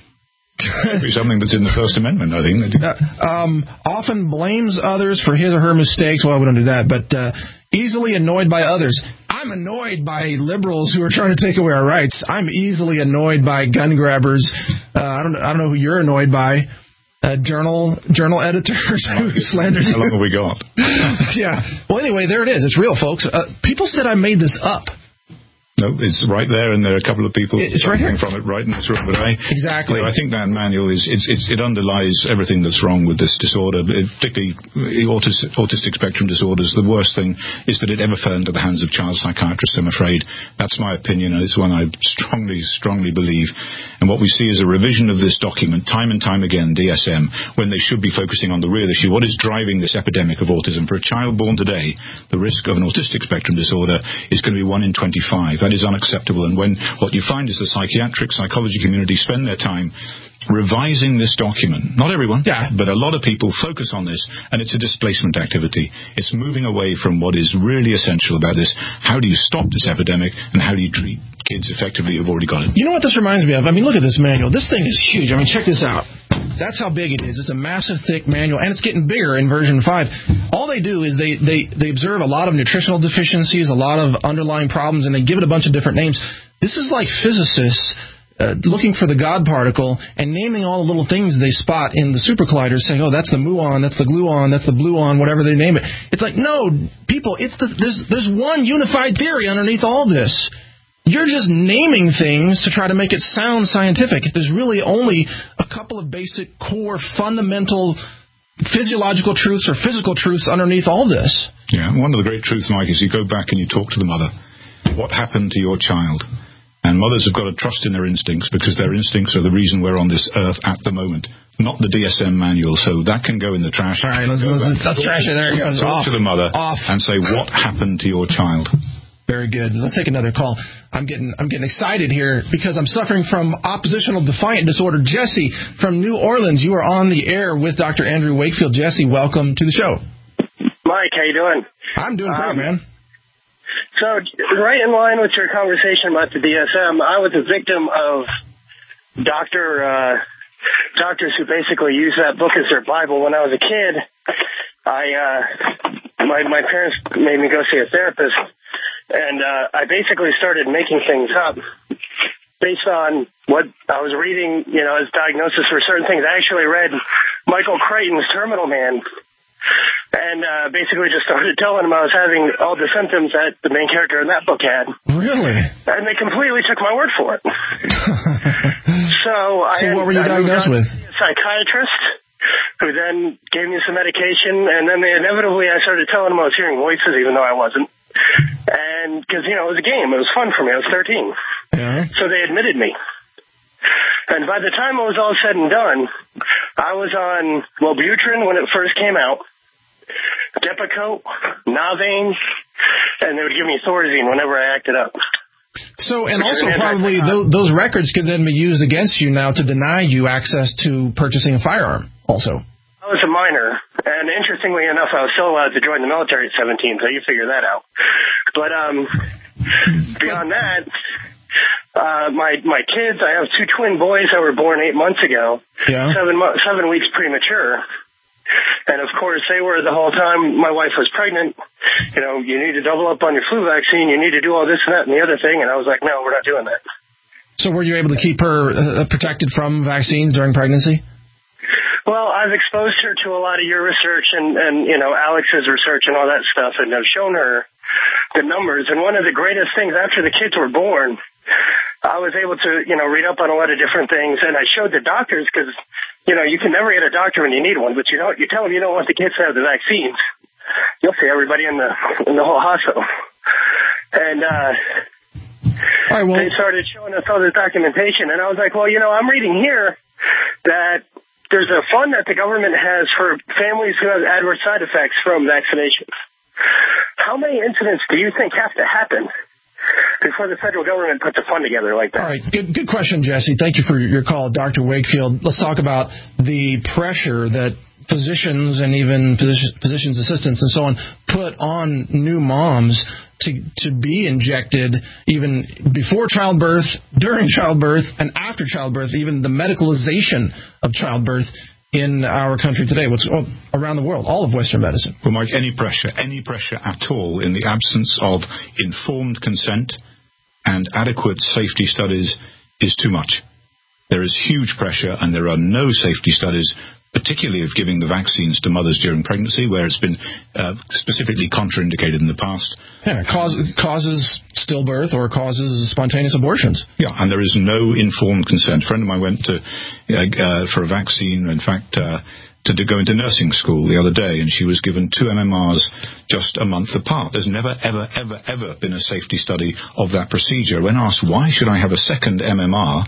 Maybe something that's in the First Amendment, I think.
Uh, um, often blames others for his or her mistakes. Well, we don't do that, but uh, easily annoyed by others. I'm annoyed by liberals who are trying to take away our rights. I'm easily annoyed by gun grabbers. Uh, I don't. I don't know who you're annoyed by. Uh, journal journal editors who slandered you.
How long have we got?
Yeah. Well, anyway, there it is. It's real, folks. Uh, people said I made this up.
No, it's right there, and there are a couple of people
it's right here.
from it right in this room. But I,
exactly.
You know, I think that manual is it's, it's, it underlies everything that's wrong with this disorder, it, particularly autistic, autistic spectrum disorders. The worst thing is that it ever fell into the hands of child psychiatrists, I'm afraid. That's my opinion, and it's one I strongly, strongly believe. And what we see is a revision of this document, time and time again, D S M, when they should be focusing on the real issue. What is driving this epidemic of autism? For a child born today, the risk of an autistic spectrum disorder is going to be one in twenty-five. That is unacceptable. And when what you find is the psychiatric psychology community spend their time revising this document, not everyone,
yeah.
but a lot of people focus on this, and it's a displacement activity. It's moving away from what is really essential about this. How do you stop this epidemic, and how do you treat kids effectively who've already got it?
You know what this reminds me of? I mean, look at this manual. This thing is huge. I mean, check this out. That's how big it is. It's a massive, thick manual, and it's getting bigger in version five. All they do is they, they, they observe a lot of nutritional deficiencies, a lot of underlying problems, and they give it a bunch of different names. This is like physicists uh, looking for the God particle and naming all the little things they spot in the super colliders, saying, oh, that's the muon, that's the gluon, that's the bluon, whatever they name it. It's like, no, people, it's the, there's, there's one unified theory underneath all this. You're just naming things to try to make it sound scientific. There's really only a couple of basic, core, fundamental physiological truths or physical truths underneath all this.
Yeah, one of the great truths, Mike, is you go back and you talk to the mother. What happened to your child? And mothers have got to trust in their instincts, because their instincts are the reason we're on this earth at the moment, not the D S M manual. So that can go in the trash.
All right, let's, let's, let's trash it. There it goes.
Talk
Off.
to the mother
Off.
and say, what happened to your child?
Very good. Let's take another call. I'm getting I'm getting excited here because I'm suffering from oppositional defiant disorder. Jesse from New Orleans, you are on the air with Doctor Andrew Wakefield. Jesse, welcome to the show.
Mike, how you doing?
I'm doing great, um, man.
So, right in line with your conversation about the D S M, I was a victim of doctor uh, doctors who basically use that book as their Bible. When I was a kid, I uh, my my parents made me go see a therapist. And uh, I basically started making things up based on what I was reading, you know, as diagnosis for certain things. I actually read Michael Crichton's Terminal Man and uh, basically just started telling him I was having all the symptoms that the main character in that book had.
Really?
And they completely took my word for it. so
So
I
what were you
I
diagnosed with?
A psychiatrist who then gave me some medication, and then they inevitably I started telling him I was hearing voices even though I wasn't. And because, you know, it was a game. It was fun for me. I was thirteen.
Yeah.
So they admitted me. And by the time it was all said and done, I was on Wellbutrin when it first came out, Depakote, Navaine, and they would give me Thorazine whenever I acted up.
So, and also probably those, those records could then be used against you now to deny you access to purchasing a firearm also.
I was a minor, and interestingly enough, I was still allowed to join the military at seventeen, so you figure that out. But um, beyond that, uh, my my kids, I have two twin boys that were born eight months ago,
yeah.
seven mo- seven weeks premature. And, of course, they were the whole time my wife was pregnant. You know, you need to double up on your flu vaccine. You need to do all this and that and the other thing. And I was like, no, we're not doing that.
So were you able to keep her uh, protected from vaccines during pregnancy?
Well, I've exposed her to a lot of your research and, and, you know, Alex's research and all that stuff, and I've shown her the numbers. And one of the greatest things, after the kids were born, I was able to, you know, read up on a lot of different things, and I showed the doctors because, you know, you can never get a doctor when you need one, but you don't, you tell them you don't want the kids to have the vaccines. You'll see everybody in the in the whole hospital. And uh,
all right, well,
they started showing us all this documentation, and I was like, well, you know, I'm reading here that there's a fund that the government has for families who have adverse side effects from vaccinations. How many incidents do you think have to happen before the federal government puts a fund together like that?
All right, good, good question, Jesse. Thank you for your call, Doctor Wakefield. Let's talk about the pressure that physicians and even physician, physicians' assistants and so on put on new moms to to be injected even before childbirth, during childbirth, and after childbirth, even the medicalization of childbirth in our country today, what's around the world, all of Western medicine.
Well, Mike, any pressure, any pressure at all in the absence of informed consent and adequate safety studies is too much. There is huge pressure, and there are no safety studies, particularly of giving the vaccines to mothers during pregnancy, where it's been uh, specifically contraindicated in the past.
Yeah, cause, causes stillbirth or causes spontaneous abortions.
Yeah, and there is no informed consent. A friend of mine went to uh, uh, for a vaccine, in fact, uh, to do, go into nursing school the other day, and she was given two M M Rs just a month apart. There's never, ever, ever, ever been a safety study of that procedure. When asked, why should I have a second M M R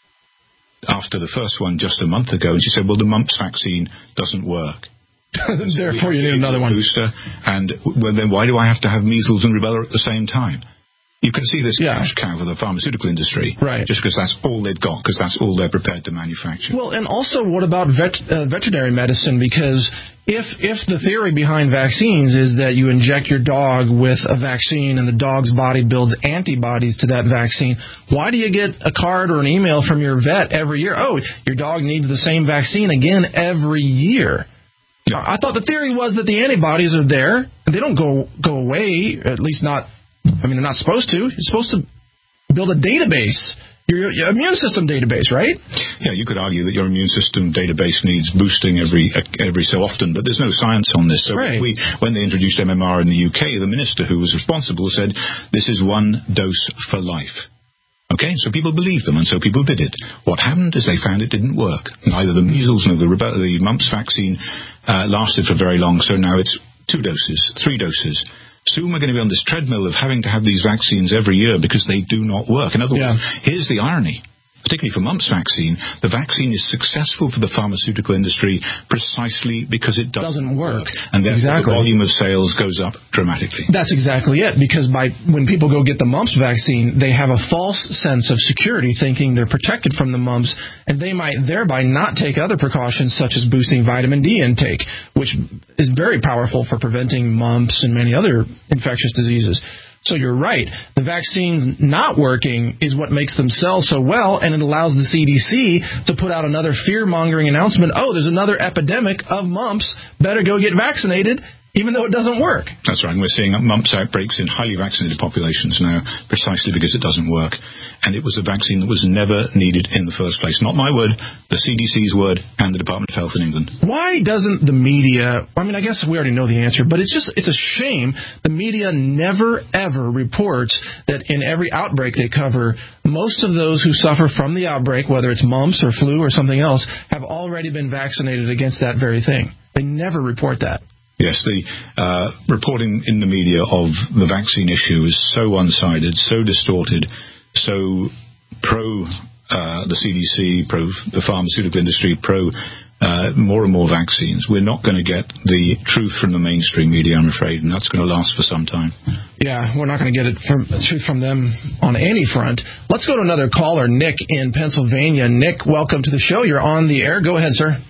after the first one just a month ago, and she said, well, the mumps vaccine doesn't work.
Therefore, you need another one.
Booster, and well, then why do I have to have measles and rubella at the same time? You can see this
yeah.
cash cow for the pharmaceutical industry,
right?
Just because that's all they've got, because that's all they're prepared to manufacture.
Well, and also, what about vet, uh, veterinary medicine? Because if if the theory behind vaccines is that you inject your dog with a vaccine and the dog's body builds antibodies to that vaccine, why do you get a card or an email from your vet every year? Oh, your dog needs the same vaccine again every year. Yeah. I thought the theory was that the antibodies are there and they don't go go away, at least not. I mean, they're not supposed to. You're supposed to build a database, your, your immune system database, right?
Yeah, you could argue that your immune system database needs boosting every every so often, but there's no science on this. So
right.
we, when they introduced M M R in the U K, the minister who was responsible said, this is one dose for life. Okay, so people believed them, and so people did it. What happened is they found it didn't work. Neither the measles nor the, the mumps vaccine uh, lasted for very long, so now it's two doses, three doses. Soon we're going to be on this treadmill of having to have these vaccines every year because they do not work. In other
yeah.
words, here's the irony. Particularly for mumps vaccine, the vaccine is successful for the pharmaceutical industry precisely because it doesn't,
doesn't work.
work. And therefore
exactly.
the volume of sales goes up dramatically.
That's exactly it, because by when people go get the mumps vaccine, they have a false sense of security, thinking they're protected from the mumps, and they might thereby not take other precautions such as boosting vitamin D intake, which is very powerful for preventing mumps and many other infectious diseases. So you're right. The vaccines not working is what makes them sell so well, and it allows the C D C to put out another fear-mongering announcement, oh, there's another epidemic of mumps, better go get vaccinated, even though it doesn't work.
That's right. And we're seeing mumps outbreaks in highly vaccinated populations now precisely because it doesn't work. And it was a vaccine that was never needed in the first place. Not my word, the C D C's word, and the Department of Health in England.
Why doesn't the media, I mean, I guess we already know the answer, but it's just, it's a shame the media never, ever reports that in every outbreak they cover, most of those who suffer from the outbreak, whether it's mumps or flu or something else, have already been vaccinated against that very thing. They never report that.
Yes, the uh, reporting in the media of the vaccine issue is so one-sided, so distorted, so pro uh, the C D C, pro the pharmaceutical industry, pro uh, more and more vaccines. We're not going to get the truth from the mainstream media, I'm afraid, and that's going to last for some time.
Yeah, we're not going to get it from the truth from them on any front. Let's go to another caller, Nick in Pennsylvania. Nick, welcome to the show. You're on the air. Go ahead, sir.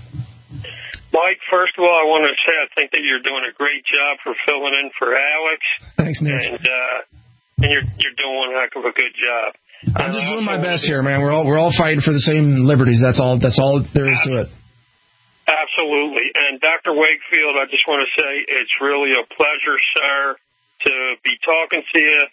Mike, first of all, I want to say I think that you're doing a great job for filling in for Alex.
Thanks, Nick.
And, uh, and you're you're doing one heck of a good job.
I'm just doing my best here, man. We're all we're all fighting for the same liberties. That's all. That's all there is to it.
Absolutely. And Doctor Wakefield, I just want to say it's really a pleasure, sir, to be talking to you.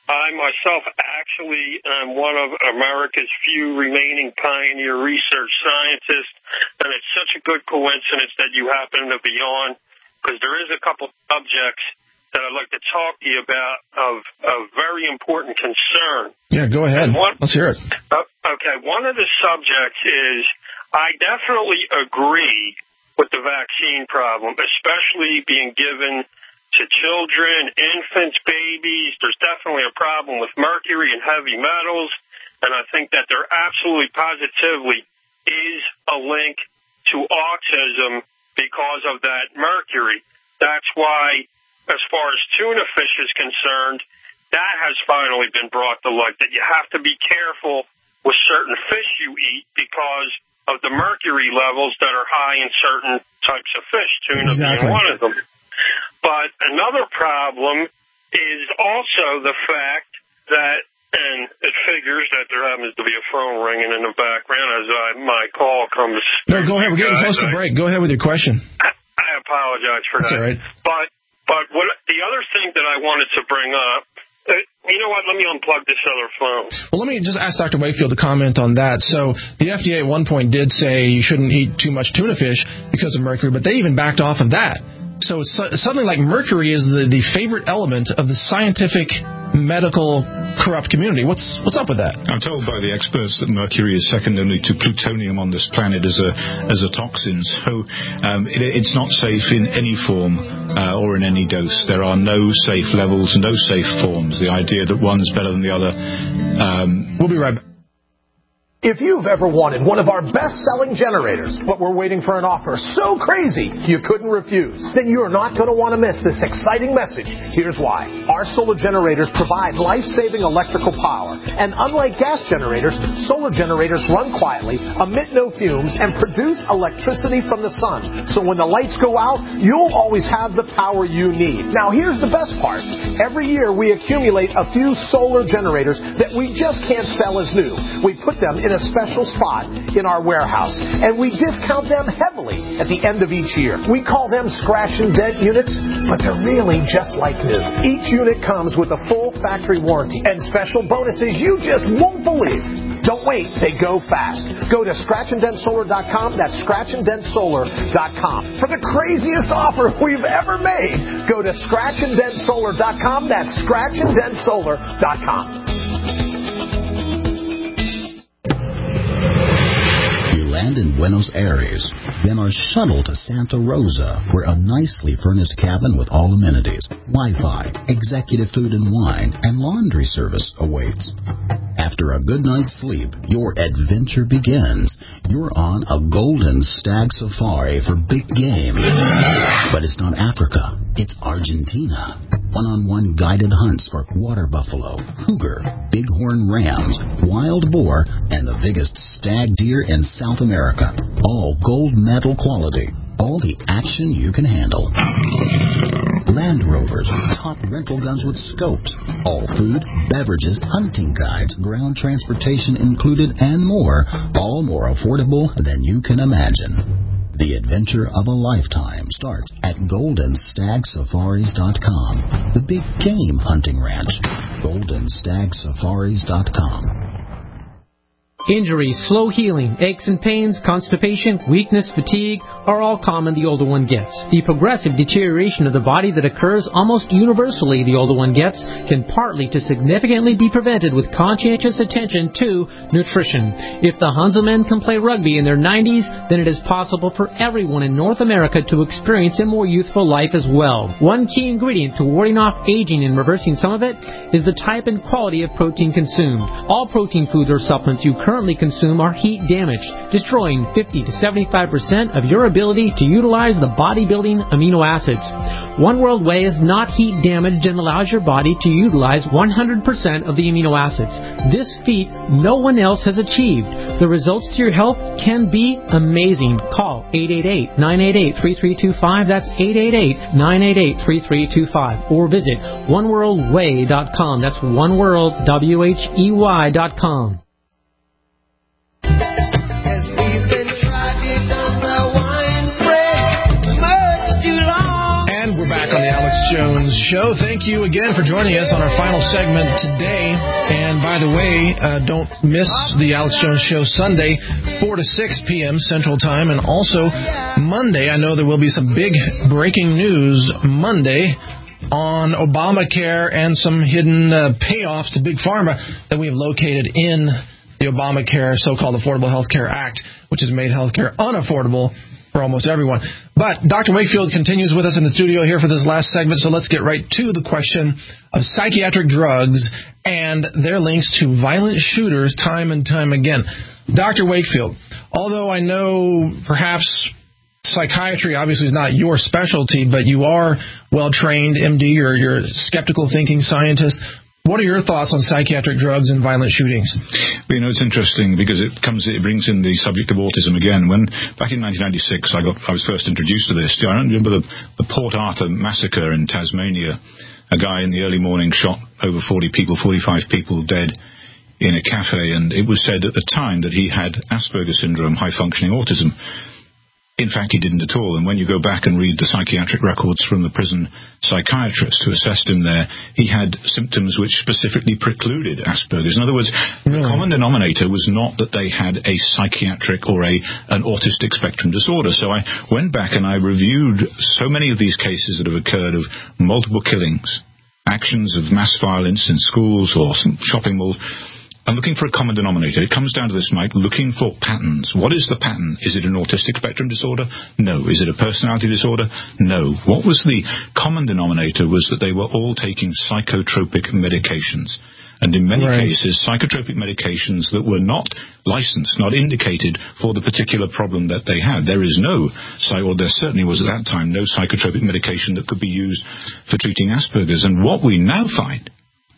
I myself actually am one of America's few remaining pioneer research scientists, and it's such a good coincidence that you happen to be on, because there is a couple subjects that I'd like to talk to you about of, of very important concern.
Yeah, go ahead. One, Let's hear it.
Uh, okay, one of the subjects is I definitely agree with the vaccine problem, especially being given to children, infants, babies. There's definitely a problem with mercury and heavy metals, and I think that there absolutely positively is a link to autism because of that mercury. That's why, as far as tuna fish is concerned, that has finally been brought to light, that you have to be careful with certain fish you eat because of the mercury levels that are high in certain types of fish, tuna
exactly.
being one of them. But another problem is also the fact that, and it figures that there happens to be a phone ringing in the background as I, my call comes.
No, go ahead. We're getting close to break. Go ahead with your question.
I apologize for
That's
that.
all right.
But, but what, the other thing that I wanted to bring up, uh, you know what, let me unplug this other phone.
Well, let me just ask Doctor Wakefield to comment on that. So the F D A at one point did say you shouldn't eat too much tuna fish because of mercury, but they even backed off of that. So it's something like mercury is the, the favorite element of the scientific, medical, corrupt community. What's what's up with that?
I'm told by the experts that mercury is second only to plutonium on this planet as a as a toxin. So um, it, it's not safe in any form uh, or in any dose. There are no safe levels, no safe forms. The idea that one's better than the other. Um,
we'll be right back.
If you've ever wanted one of our best-selling generators, but were waiting for an offer so crazy you couldn't refuse, then you're not going to want to miss this exciting message. Here's why. Our solar generators provide life-saving electrical power. And unlike gas generators, solar generators run quietly, emit no fumes, and produce electricity from the sun. So when the lights go out, you'll always have the power you need. Now, here's the best part. Every year, we accumulate a few solar generators that we just can't sell as new. We put them in a special spot in our warehouse, and we discount them heavily at the end of each year. We call them scratch and dent units, but they're really just like new. Each unit comes with a full factory warranty and special bonuses you just won't believe. Don't wait, they go fast. Go to scratch and dent solar dot com. That's scratch and dent solar dot com. For the craziest offer we've ever made, go to scratch and dent solar dot com. That's scratch and dent solar dot com.
Land in Buenos Aires, then are shuttled to Santa Rosa, where a nicely furnished cabin with all amenities, Wi-Fi, executive food and wine, and laundry service awaits. After a good night's sleep, your adventure begins. You're on a golden stag safari for big game. But it's not Africa, it's Argentina. One-on-one guided hunts for water buffalo, cougar, bighorn rams, wild boar, and the biggest stag deer in South America. All gold medal quality. All the action you can handle. Land Rovers, top rental guns with scopes. All food, beverages, hunting guides, ground transportation included, and more. All more affordable than you can imagine. The adventure of a lifetime starts at golden stag safaris dot com. The big game hunting ranch. golden stag safaris dot com.
Injuries, slow healing, aches and pains, constipation, weakness, fatigue are all common the older one gets. The progressive deterioration of the body that occurs almost universally the older one gets can partly to significantly be prevented with conscientious attention to nutrition. If the Hanselmen can play rugby in their nineties, then it is possible for everyone in North America to experience a more youthful life as well. One key ingredient to warding off aging and reversing some of it is the type and quality of protein consumed. All protein foods or supplements you currently consume are heat damaged, destroying fifty to seventy-five percent of your ability to utilize the bodybuilding amino acids. One World Whey is not heat damaged and allows your body to utilize one hundred percent of the amino acids. This feat no one else has achieved. The results to your health can be amazing. Call eight eight eight, nine eight eight, three three two five. That's eight eight eight, nine eight eight, three three two five. Or visit one world whey dot com. That's oneworld, W H E Y dot com.
And we're back on the Alex Jones Show. Thank you again for joining us on our final segment today. And by the way, uh, don't miss the Alex Jones Show Sunday, four to six p.m. Central Time. And also Monday, I know there will be some big breaking news Monday on Obamacare and some hidden uh, payoffs to Big Pharma that we have located in the Obamacare so-called Affordable Health Care Act, which has made health care unaffordable for almost everyone. But Doctor Wakefield continues with us in the studio here for this last segment, so let's get right to the question of psychiatric drugs and their links to violent shooters time and time again. Doctor Wakefield, although I know perhaps psychiatry obviously is not your specialty, but you are well-trained, M D, or you're a skeptical thinking scientist. What are your thoughts on psychiatric drugs and violent shootings?
Well, you know, it's interesting because it comes, it brings in the subject of autism again. When back in nineteen ninety-six, I got, I was first introduced to this. I remember the, the Port Arthur massacre in Tasmania. A guy in the early morning shot over forty people, forty-five people dead in a cafe, and it was said at the time that he had Asperger's syndrome, high-functioning autism. In fact, he didn't at all. And when you go back and read the psychiatric records from the prison psychiatrist who assessed him there, he had symptoms which specifically precluded Asperger's. In other words, really? The common denominator was not that they had a psychiatric or a an autistic spectrum disorder. So I went back and I reviewed so many of these cases that have occurred of multiple killings, actions of mass violence in schools or some shopping malls. I'm looking for a common denominator. It comes down to this, Mike, looking for patterns. What is the pattern? Is it an autistic spectrum disorder? No. Is it a personality disorder? No. What was the common denominator was that they were all taking psychotropic medications. And in many right. cases, psychotropic medications that were not licensed, not indicated for the particular problem that they had. There is no, or there certainly was at that time, no psychotropic medication that could be used for treating Asperger's. And what we now find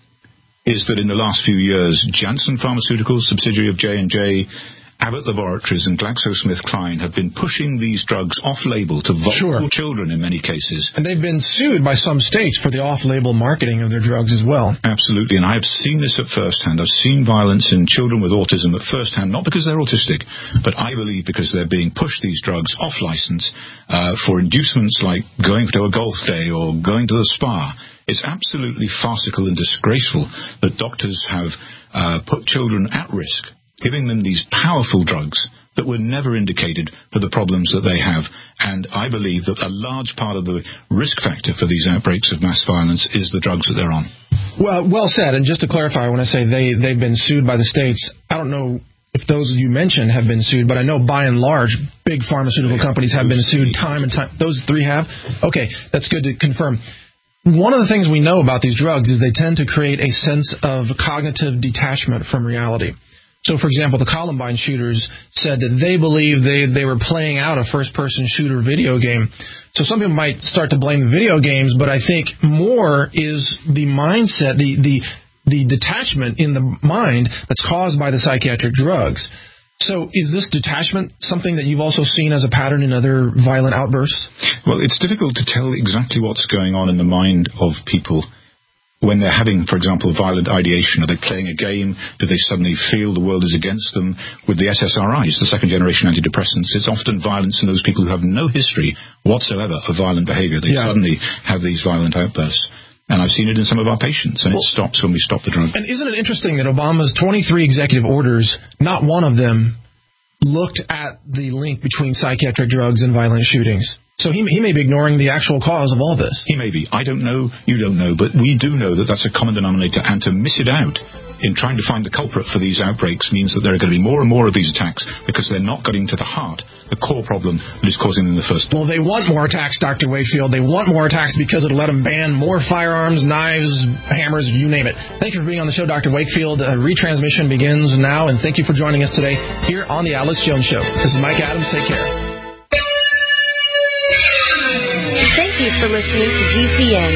is that in the last few years, Janssen Pharmaceuticals, subsidiary of J and J, Abbott Laboratories and GlaxoSmithKline have been pushing these drugs off-label to vulnerable sure. children in many cases.
And they've been sued by some states for the off-label marketing of their drugs as well.
Absolutely, and I have seen this at first hand. I've seen violence in children with autism at first hand, not because they're autistic, but I believe because they're being pushed these drugs off-license uh, for inducements like going to a golf day or going to the spa. It's absolutely farcical and disgraceful that doctors have uh, put children at risk, giving them these powerful drugs that were never indicated for the problems that they have. And I believe that a large part of the risk factor for these outbreaks of mass violence is the drugs that they're on.
Well, well said. And just to clarify, when I say they, they've been sued by the states, I don't know if those you mentioned have been sued, but I know by and large, big pharmaceutical companies have been sued time and time. Those three have? Okay, that's good to confirm. One of the things we know about these drugs is they tend to create a sense of cognitive detachment from reality. So, for example, the Columbine shooters said that they believe they, they were playing out a first-person shooter video game. So some people might start to blame the video games, but I think more is the mindset, the, the, the detachment in the mind that's caused by the psychiatric drugs. So is this detachment something that you've also seen as a pattern in other violent outbursts?
Well, it's difficult to tell exactly what's going on in the mind of people when they're having, for example, violent ideation. Are they playing a game? Do they suddenly feel the world is against them? With the S S R Is, the second-generation antidepressants, it's often violence in those people who have no history whatsoever of violent behavior. They yeah. suddenly have these violent outbursts. And I've seen it in some of our patients, and well, it stops when we stop the drug.
And isn't it interesting that Obama's twenty-three executive orders, not one of them looked at the link between psychiatric drugs and violent shootings? So he, he may be ignoring the actual cause of all this.
He may be. I don't know. You don't know. But we do know that that's a common denominator. And to miss it out in trying to find the culprit for these outbreaks means that there are going to be more and more of these attacks because they're not getting to the heart, the core problem that is causing them in the first place.
Well, they want more attacks, Doctor Wakefield. They want more attacks because it'll let them ban more firearms, knives, hammers, you name it. Thank you for being on the show, Doctor Wakefield. Uh, retransmission begins now, and thank you for joining us today here on The Alex Jones Show. This is Mike Adams. Take care.
Thank you for listening to G C N.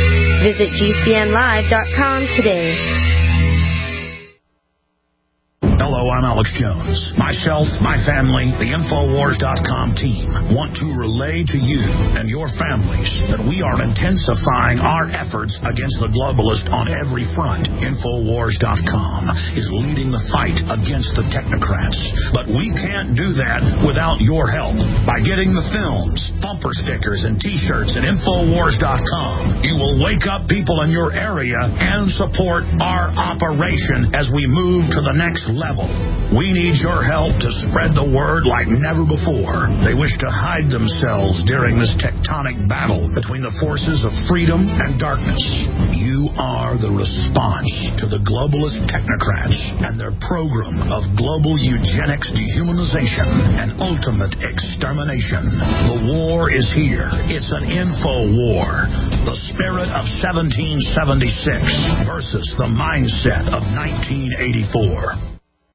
Visit G C N live dot com today.
Hello, I'm Alex Jones. Myself, my family, the Infowars dot com team want to relay to you and your families that we are intensifying our efforts against the globalist on every front. Infowars dot com is leading the fight against the technocrats. But we can't do that without your help. By getting the films, bumper stickers, and T-shirts at Infowars dot com, you will wake up people in your area and support our operation as we move to the next level. We need your help to spread the word like never before. They wish to hide themselves during this tectonic battle between the forces of freedom and darkness. You are the response to the globalist technocrats and their program of global eugenics, dehumanization, and ultimate extermination. The war is here. It's an info war. The spirit of seventeen seventy-six versus the mindset of nineteen eighty-four.